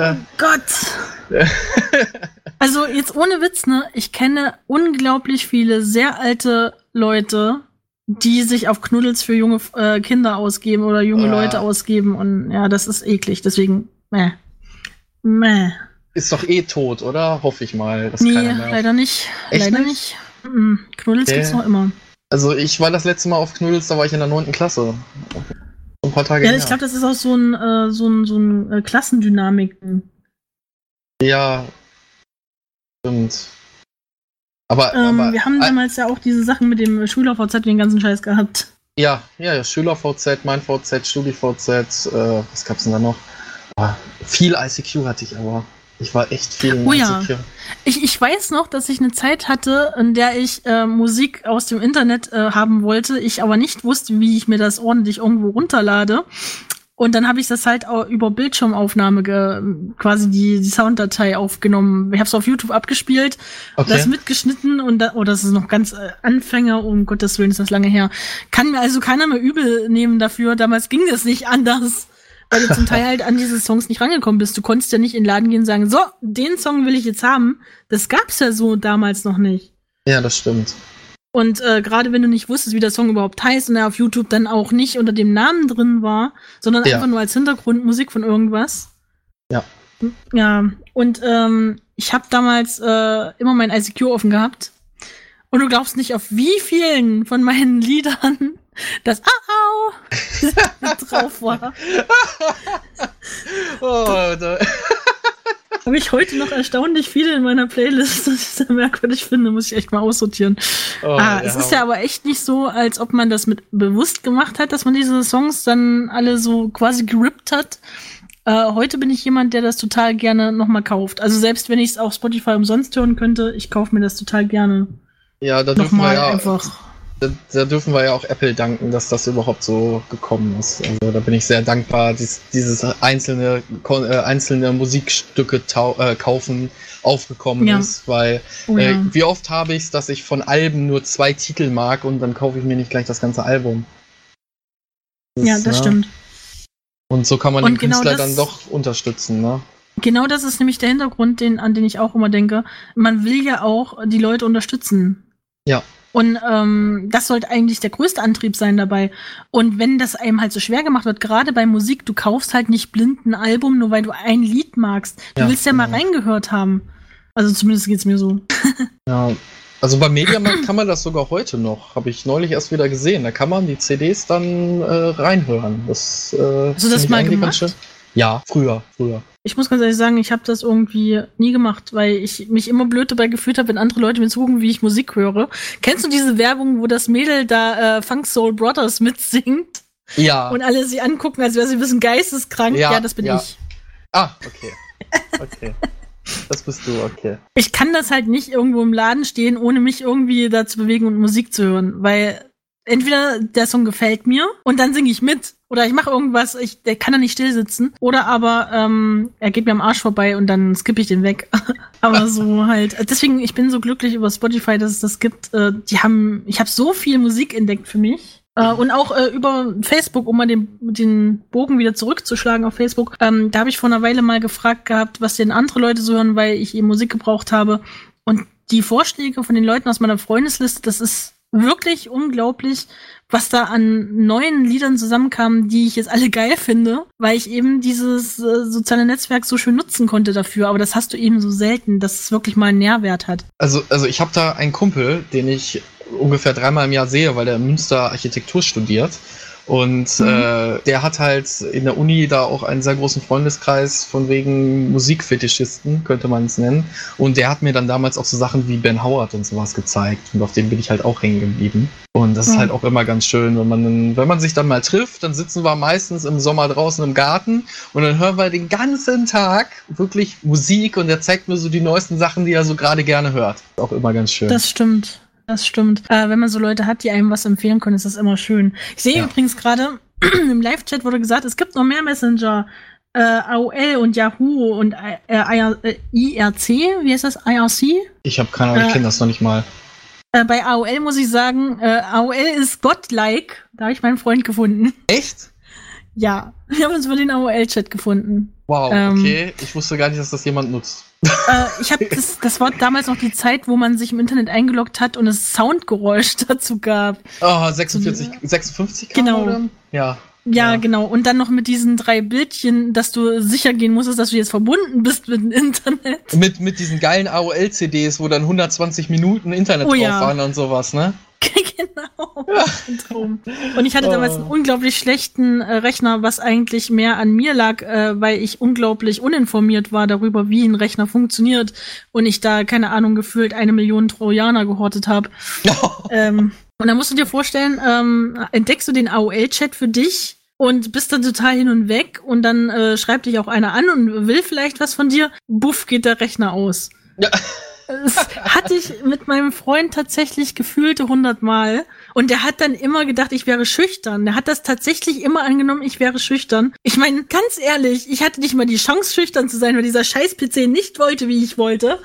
Gott! Also jetzt ohne Witz, ne? Ich kenne unglaublich viele sehr alte Leute, die sich auf Knuddels für junge Kinder ausgeben oder junge Leute ausgeben. Und ja, das ist eklig. Deswegen, Meh. Ist doch eh tot, oder? Hoffe ich mal. Dass Nee, keiner mehr leider nicht. Echt leider nicht? nicht. Knuddels Okay. gibt's noch immer. Also ich war das letzte Mal auf Knuddels, da war ich in der 9. Klasse. Ein paar Tage Ja, her. ich glaube, das ist auch so ein Klassendynamik. Ja, stimmt. Aber Wir haben damals ja auch diese Sachen mit dem Schüler-VZ und den ganzen Scheiß gehabt. ja, Schüler-VZ, mein VZ, Studi-VZ, was gab's denn da noch? Viel ICQ hatte ich aber. Ich war echt viel in Oh ja. ICQ. Ich weiß noch, dass ich eine Zeit hatte, in der ich Musik aus dem Internet haben wollte, ich aber nicht wusste, wie ich mir das ordentlich irgendwo runterlade. Und dann habe ich das halt auch über Bildschirmaufnahme quasi die Sounddatei aufgenommen. Ich habe es auf YouTube abgespielt, das mitgeschnitten und das ist noch ganz Anfänger, um Gottes Willen ist das lange her. Kann mir also keiner mehr übel nehmen dafür. Damals ging das nicht anders, weil du zum Teil halt an diese Songs nicht rangekommen bist. Du konntest ja nicht in den Laden gehen und sagen, so, den Song will ich jetzt haben. Das gab's ja so damals noch nicht. Ja, das stimmt. Und gerade wenn du nicht wusstest, wie der Song überhaupt heißt und er auf YouTube dann auch nicht unter dem Namen drin war, sondern einfach nur als Hintergrundmusik von irgendwas. Ja. Ja, und ich habe damals immer mein ICQ offen gehabt. Und du glaubst nicht, auf wie vielen von meinen Liedern das mit drauf war. Habe ich heute noch erstaunlich viele in meiner Playlist, was ich sehr merkwürdig finde, muss ich echt mal aussortieren. Es ist ja aber echt nicht so, als ob man das mit bewusst gemacht hat, dass man diese Songs dann alle so quasi gerippt hat. Heute bin ich jemand, der das total gerne nochmal kauft. Also selbst wenn ich es auf Spotify umsonst hören könnte, ich kaufe mir das total gerne. Ja, da dürfen wir ja auch Apple danken, dass das überhaupt so gekommen ist. Also da bin ich sehr dankbar, dieses einzelne Musikstücke kaufen aufgekommen ist, weil wie oft habe ich es, dass ich von Alben nur 2 Titel mag und dann kaufe ich mir nicht gleich das ganze Album. Das stimmt. Und so kann man den Künstler dann doch unterstützen, ne? Genau das ist nämlich der Hintergrund, an den ich auch immer denke. Man will ja auch die Leute unterstützen. Ja. Und das sollte eigentlich der größte Antrieb sein dabei. Und wenn das einem halt so schwer gemacht wird, gerade bei Musik, du kaufst halt nicht blind ein Album, nur weil du ein Lied magst. Du willst ja mal reingehört haben. Also zumindest geht's mir so. Ja, also beim Mediamarkt kann man das sogar heute noch. Habe ich neulich erst wieder gesehen. Da kann man die CDs dann reinhören. Hast du das mal gemacht? Ja, früher. Ich muss ganz ehrlich sagen, ich habe das irgendwie nie gemacht, weil ich mich immer blöd dabei gefühlt habe, wenn andere Leute mir zugucken, wie ich Musik höre. Kennst du diese Werbung, wo das Mädel da Funk Soul Brothers mitsingt? Ja. Und alle sie angucken, als wäre sie ein bisschen geisteskrank? Ja, das bin ich. Ah, okay. Das bist du, okay. Ich kann das halt nicht irgendwo im Laden stehen, ohne mich irgendwie da zu bewegen und Musik zu hören, weil entweder der Song gefällt mir und dann singe ich mit oder ich mache irgendwas, der kann da nicht still sitzen oder aber er geht mir am Arsch vorbei und dann skippe ich den weg. Aber so halt, deswegen, ich bin so glücklich über Spotify, dass es das gibt. Ich habe so viel Musik entdeckt für mich. Und auch über Facebook, um mal den Bogen wieder zurückzuschlagen auf Facebook, da habe ich vor einer Weile mal gefragt gehabt, was denn andere Leute so hören, weil ich eben Musik gebraucht habe. Und die Vorschläge von den Leuten aus meiner Freundesliste, das ist wirklich unglaublich, was da an neuen Liedern zusammenkam, die ich jetzt alle geil finde, weil ich eben dieses soziale Netzwerk so schön nutzen konnte dafür. Aber das hast du eben so selten, dass es wirklich mal einen Nährwert hat. Also ich habe da einen Kumpel, den ich ungefähr 3-mal im Jahr sehe, weil der in Münster Architektur studiert. Und der hat halt in der Uni da auch einen sehr großen Freundeskreis von wegen Musikfetischisten, könnte man es nennen. Und der hat mir dann damals auch so Sachen wie Ben Howard und sowas gezeigt. Und auf den bin ich halt auch hängen geblieben. Und das ist halt auch immer ganz schön, wenn man sich dann mal trifft, dann sitzen wir meistens im Sommer draußen im Garten und dann hören wir den ganzen Tag wirklich Musik und er zeigt mir so die neuesten Sachen, die er so gerade gerne hört. Auch immer ganz schön. Das stimmt. Wenn man so Leute hat, die einem was empfehlen können, ist das immer schön. Ich sehe übrigens gerade, im Live-Chat wurde gesagt, es gibt noch mehr Messenger. AOL und Yahoo und IRC, wie heißt das? IRC? Ich habe keine Ahnung, ich kenne das noch nicht mal. Bei AOL muss ich sagen, AOL ist godlike. Da habe ich meinen Freund gefunden. Echt? Ja, wir haben uns über den AOL-Chat gefunden. Wow, okay. Ich wusste gar nicht, dass das jemand nutzt. Das war damals noch die Zeit, wo man sich im Internet eingeloggt hat und es Soundgeräusch dazu gab. Oh, 56 genau. Oder? Ja. Ja, genau. Und dann noch mit diesen 3 Bildchen, dass du sicher gehen musstest, dass du jetzt verbunden bist mit dem Internet. Mit diesen geilen AOL-CDs, wo dann 120 Minuten Internet drauf waren und sowas, ne? Genau. Ein Traum. Und ich hatte damals einen unglaublich schlechten Rechner, was eigentlich mehr an mir lag, weil ich unglaublich uninformiert war darüber, wie ein Rechner funktioniert und ich da, keine Ahnung, gefühlt 1 Million Trojaner gehortet habe. Und dann musst du dir vorstellen, entdeckst du den AOL-Chat für dich und bist dann total hin und weg und dann schreibt dich auch einer an und will vielleicht was von dir. Buff, geht der Rechner aus. Ja. Das hatte ich mit meinem Freund tatsächlich gefühlte 100 Mal. Und der hat dann immer gedacht, ich wäre schüchtern. Der hat das tatsächlich immer angenommen, ich wäre schüchtern. Ich meine, ganz ehrlich, ich hatte nicht mal die Chance, schüchtern zu sein, weil dieser scheiß PC nicht wollte, wie ich wollte.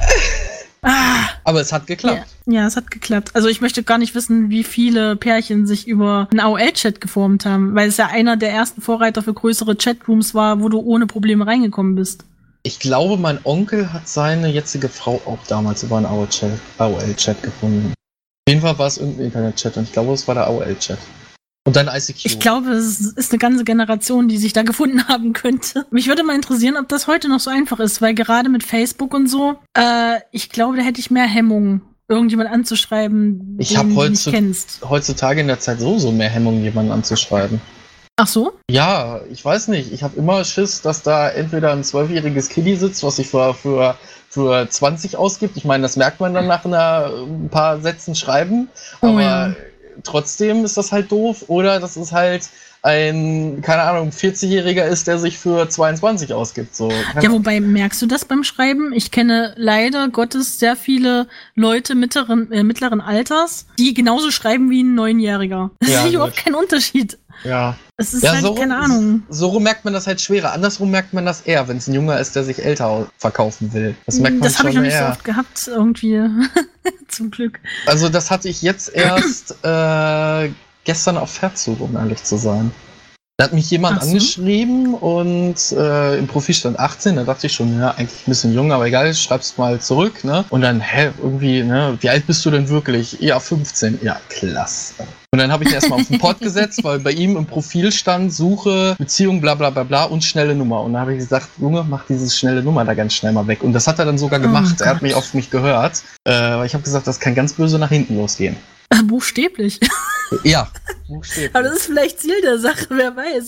Aber es hat geklappt. Ja, es hat geklappt. Also ich möchte gar nicht wissen, wie viele Pärchen sich über einen AOL-Chat geformt haben, weil es ja einer der ersten Vorreiter für größere Chatrooms war, wo du ohne Probleme reingekommen bist. Ich glaube, mein Onkel hat seine jetzige Frau auch damals über einen AOL-Chat gefunden. Auf jeden Fall war es irgendein Internet-Chat und ich glaube, es war der AOL-Chat. Und dann ICQ. Ich glaube, es ist eine ganze Generation, die sich da gefunden haben könnte. Mich würde mal interessieren, ob das heute noch so einfach ist, weil gerade mit Facebook und so, ich glaube, da hätte ich mehr Hemmungen, irgendjemand anzuschreiben, ich habe kennst. Heutzutage in der Zeit so mehr Hemmungen, jemanden anzuschreiben. Ach so? Ja, ich weiß nicht. Ich habe immer Schiss, dass da entweder ein 12-jähriges Kiddie sitzt, was sich für 20 ausgibt. Ich meine, das merkt man dann nach ein paar Sätzen schreiben. Aber trotzdem ist das halt doof. Oder das ist halt ein, keine Ahnung, 40-Jähriger ist, der sich für 22 ausgibt. So. Ja, wobei, merkst du das beim Schreiben? Ich kenne leider Gottes sehr viele Leute mittleren Alters, die genauso schreiben wie ein 9-Jähriger. Das ist überhaupt kein Unterschied. Ja. Es ist halt, so, keine Ahnung. So rum merkt man das halt schwerer. Andersrum merkt man das eher, wenn es ein Junger ist, der sich älter verkaufen will. Das merkt man schon eher. Das habe ich noch nicht so oft gehabt, irgendwie. Zum Glück. Also das hatte ich jetzt erst gestern auf Verzug, um ehrlich zu sein. Da hat mich jemand angeschrieben und im Profil stand 18, da dachte ich schon, ja, eigentlich ein bisschen jung, aber egal, schreib's mal zurück, ne? Und dann, irgendwie, ne, wie alt bist du denn wirklich? Ja, 15. Ja, klasse. Und dann habe ich ihn erstmal auf den Pod gesetzt, weil bei ihm im Profil stand, Suche, Beziehung, bla bla bla bla und schnelle Nummer. Und dann habe ich gesagt, Junge, mach dieses schnelle Nummer da ganz schnell mal weg. Und das hat er dann sogar gemacht. Er hat mich auf mich gehört. Weil ich habe gesagt, das kann ganz böse nach hinten losgehen. Buchstäblich. Ja, buchstäblich. Aber das ist vielleicht Ziel der Sache, wer weiß.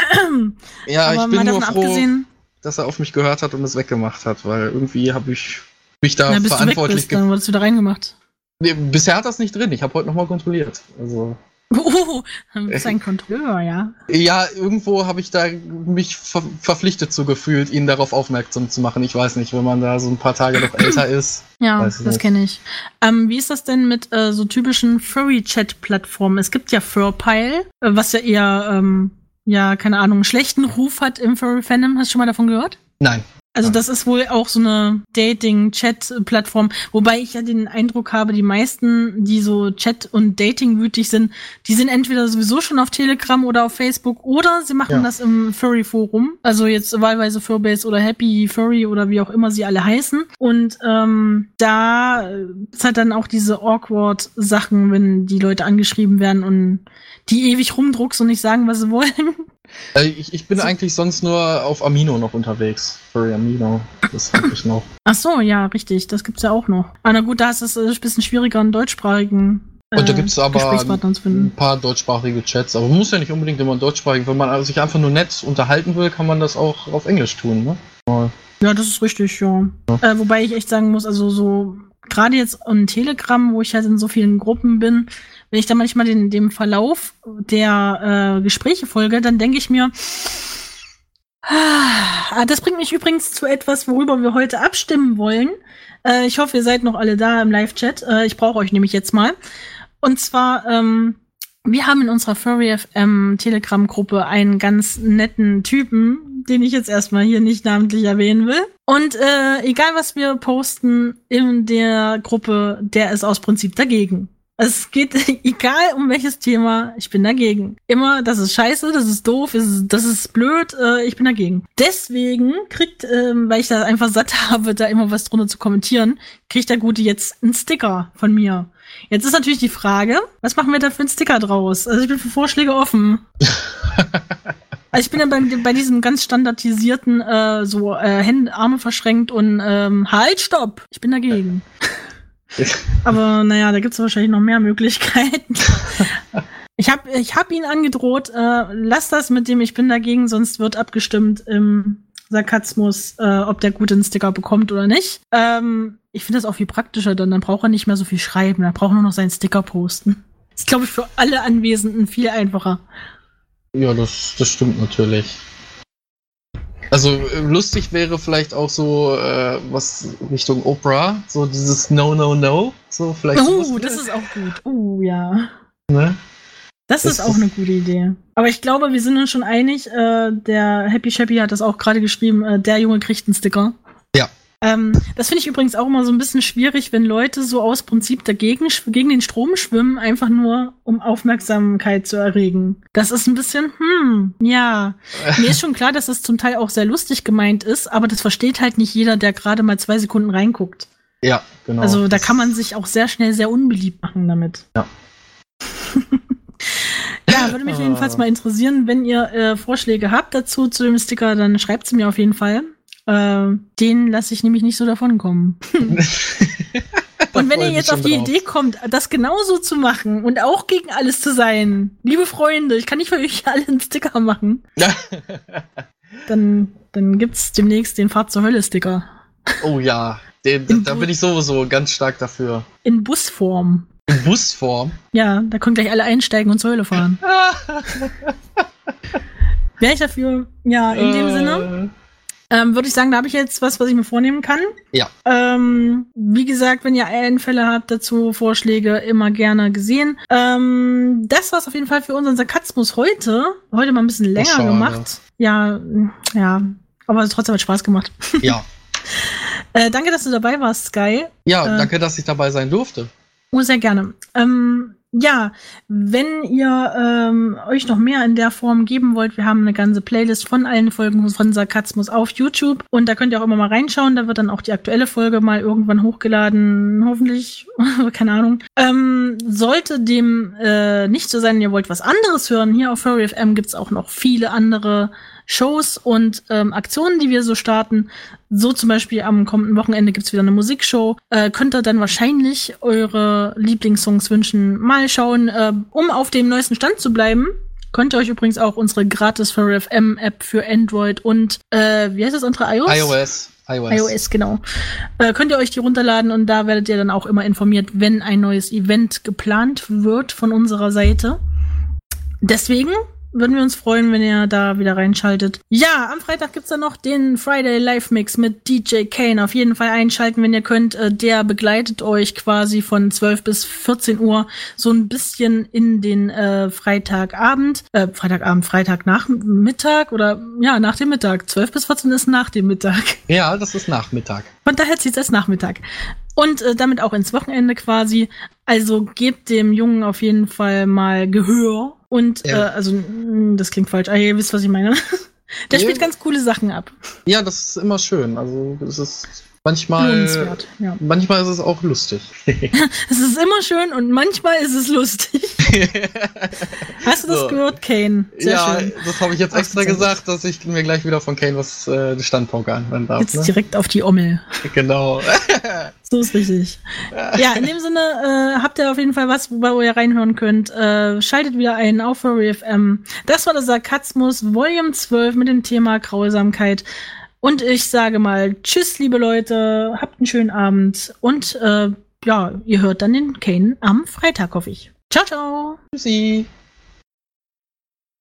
Ja, aber ich bin nur froh, dass er auf mich gehört hat und es weggemacht hat, weil irgendwie habe ich mich da verantwortlich dann wurdest du da reingemacht. Nee, bisher hat das nicht drin. Ich habe heute nochmal kontrolliert. Also. Dann bist du ein Kontrolleur, ja. Ja, irgendwo habe ich da mich verpflichtet zu gefühlt, ihn darauf aufmerksam zu machen. Ich weiß nicht, wenn man da so ein paar Tage noch älter ist. Ja, das kenne ich. Wie ist das denn mit so typischen Furry-Chat-Plattformen? Es gibt ja Furpile, was ja eher, keine Ahnung, einen schlechten Ruf hat im Furry-Fandom. Hast du schon mal davon gehört? Nein. Also das ist wohl auch so eine Dating-Chat-Plattform, wobei ich ja den Eindruck habe, die meisten, die so Chat- und Dating-wütig sind, die sind entweder sowieso schon auf Telegram oder auf Facebook oder sie machen das im Furry-Forum, also jetzt wahlweise Furbase oder Happy Furry oder wie auch immer sie alle heißen. Und da ist halt dann auch diese Awkward-Sachen, wenn die Leute angeschrieben werden und die ewig rumdruckst und nicht sagen, was sie wollen. Ich bin eigentlich sonst nur auf Amino noch unterwegs. Furry Amino, das habe ich noch. Ach so, ja, richtig, das gibt's ja auch noch. Aber na gut, da ist es ein bisschen schwieriger, einen deutschsprachigen und da gibt's aber ein paar deutschsprachige Chats, aber man muss ja nicht unbedingt immer deutschsprachig. Wenn man sich einfach nur nett unterhalten will, kann man das auch auf Englisch tun, ne? Ja, das ist richtig, ja. Wobei ich echt sagen muss, also so gerade jetzt on Telegram, wo ich halt in so vielen Gruppen bin, wenn ich da manchmal dem Verlauf der Gespräche folge, dann denke ich mir, das bringt mich übrigens zu etwas, worüber wir heute abstimmen wollen. Ich hoffe, ihr seid noch alle da im Live-Chat. Ich brauche euch nämlich jetzt mal. Und zwar, wir haben in unserer Furry FM Telegram-Gruppe einen ganz netten Typen, den ich jetzt erstmal hier nicht namentlich erwähnen will. Und egal, was wir posten in der Gruppe, der ist aus Prinzip dagegen. Es geht, egal um welches Thema, ich bin dagegen. Immer, das ist scheiße, das ist doof, das ist blöd, ich bin dagegen. Deswegen weil ich da einfach satt habe, da immer was drunter zu kommentieren, kriegt der Gute jetzt einen Sticker von mir. Jetzt ist natürlich die Frage, was machen wir da für einen Sticker draus? Also ich bin für Vorschläge offen. Also ich bin ja bei diesem ganz standardisierten, Hände, Arme verschränkt und halt, stopp! Ich bin dagegen. Aber naja, da gibt's wahrscheinlich noch mehr Möglichkeiten. Ich hab ihn angedroht, lass das mit dem Ich bin dagegen, sonst wird abgestimmt im Sarkasmus, ob der Gute einen Sticker bekommt oder nicht. Ich finde das auch viel praktischer, dann braucht er nicht mehr so viel schreiben, dann braucht er nur noch seinen Sticker posten. Das ist, glaube ich, für alle Anwesenden viel einfacher. Ja, das stimmt natürlich. Also lustig wäre vielleicht auch so was Richtung Oprah, so dieses No, No, No. So vielleicht. Das ist auch gut. Ja. Ne? Das ist auch eine gute Idee. Aber ich glaube, wir sind uns schon einig, der Happy Shappy hat das auch gerade geschrieben, der Junge kriegt einen Sticker. Ja. Das finde ich übrigens auch immer so ein bisschen schwierig, wenn Leute so aus Prinzip gegen den Strom schwimmen, einfach nur um Aufmerksamkeit zu erregen. Das ist ein bisschen, ja. Mir ist schon klar, dass das zum Teil auch sehr lustig gemeint ist, aber das versteht halt nicht jeder, der gerade mal 2 Sekunden reinguckt. Ja, genau. Also da kann man sich auch sehr schnell sehr unbeliebt machen damit. Ja. Ja, würde mich jedenfalls mal interessieren, wenn ihr Vorschläge habt dazu zu dem Sticker, dann schreibt sie mir auf jeden Fall. Den lasse ich nämlich nicht so davonkommen. Und wenn ihr jetzt auf die Idee kommt, das genauso zu machen und auch gegen alles zu sein, liebe Freunde, ich kann nicht für euch alle einen Sticker machen. Dann gibt's demnächst den Fahrt zur Hölle-Sticker. Oh ja, da bin ich sowieso ganz stark dafür. In Busform. In Busform? Ja, da können gleich alle einsteigen und zur Hölle fahren. Wäre ich dafür? Ja, in dem Sinne. Würde ich sagen, da habe ich jetzt was ich mir vornehmen kann. Ja. Wie gesagt, wenn ihr Einfälle habt dazu, Vorschläge, immer gerne gesehen. Das war's auf jeden Fall für unseren Sarkasmus heute. Heute mal ein bisschen länger gemacht. Ja, aber trotzdem hat Spaß gemacht. Ja. Danke, dass du dabei warst, Sky. Ja, danke, dass ich dabei sein durfte. Oh, sehr gerne. Ja, wenn ihr euch noch mehr in der Form geben wollt, wir haben eine ganze Playlist von allen Folgen von Sarkasmus auf YouTube und da könnt ihr auch immer mal reinschauen, da wird dann auch die aktuelle Folge mal irgendwann hochgeladen, hoffentlich, keine Ahnung. Sollte dem nicht so sein, ihr wollt was anderes hören, hier auf Furry FM gibt's auch noch viele andere Shows und Aktionen, die wir so starten. So zum Beispiel am kommenden Wochenende gibt's wieder eine Musikshow. Könnt ihr dann wahrscheinlich eure Lieblingssongs wünschen. Mal schauen, um auf dem neuesten Stand zu bleiben. Könnt ihr euch übrigens auch unsere gratis Furry FM App für Android und wie heißt das andere? iOS, genau. Könnt ihr euch die runterladen und da werdet ihr dann auch immer informiert, wenn ein neues Event geplant wird von unserer Seite. Deswegen würden wir uns freuen, wenn ihr da wieder reinschaltet. Ja, am Freitag gibt's dann noch den Friday Live Mix mit DJ Kane. Auf jeden Fall einschalten, wenn ihr könnt. Der begleitet euch quasi von 12 bis 14 Uhr so ein bisschen in den Freitagnachmittag oder ja, nach dem Mittag. 12 bis 14 ist nach dem Mittag. Ja, das ist Nachmittag. Von daher zieht's als Nachmittag. Und damit auch ins Wochenende quasi. Also gebt dem Jungen auf jeden Fall mal Gehör. Und, das klingt falsch. Ihr wisst, was ich meine. Der spielt ganz coole Sachen ab. Ja, das ist immer schön. Also, es ist manchmal ist es auch lustig. Es ist immer schön und manchmal ist es lustig. Hast du das gehört, Kane? Sehr schön. Das habe ich jetzt extra gesagt, dass ich mir gleach wieder von Kane was Standpoker anhören darf. Jetzt direkt auf die Ommel. Genau. So ist richtig. Ja, in dem Sinne habt ihr auf jeden Fall was, wo ihr reinhören könnt. Schaltet wieder ein auf Furry FM. Das war der Sarkasmus Volume 12 mit dem Thema Grausamkeit. Und ich sage mal tschüss, liebe Leute, habt einen schönen Abend und ihr hört dann den Kane am Freitag, hoffe ich. Ciao, ciao. Tschüssi.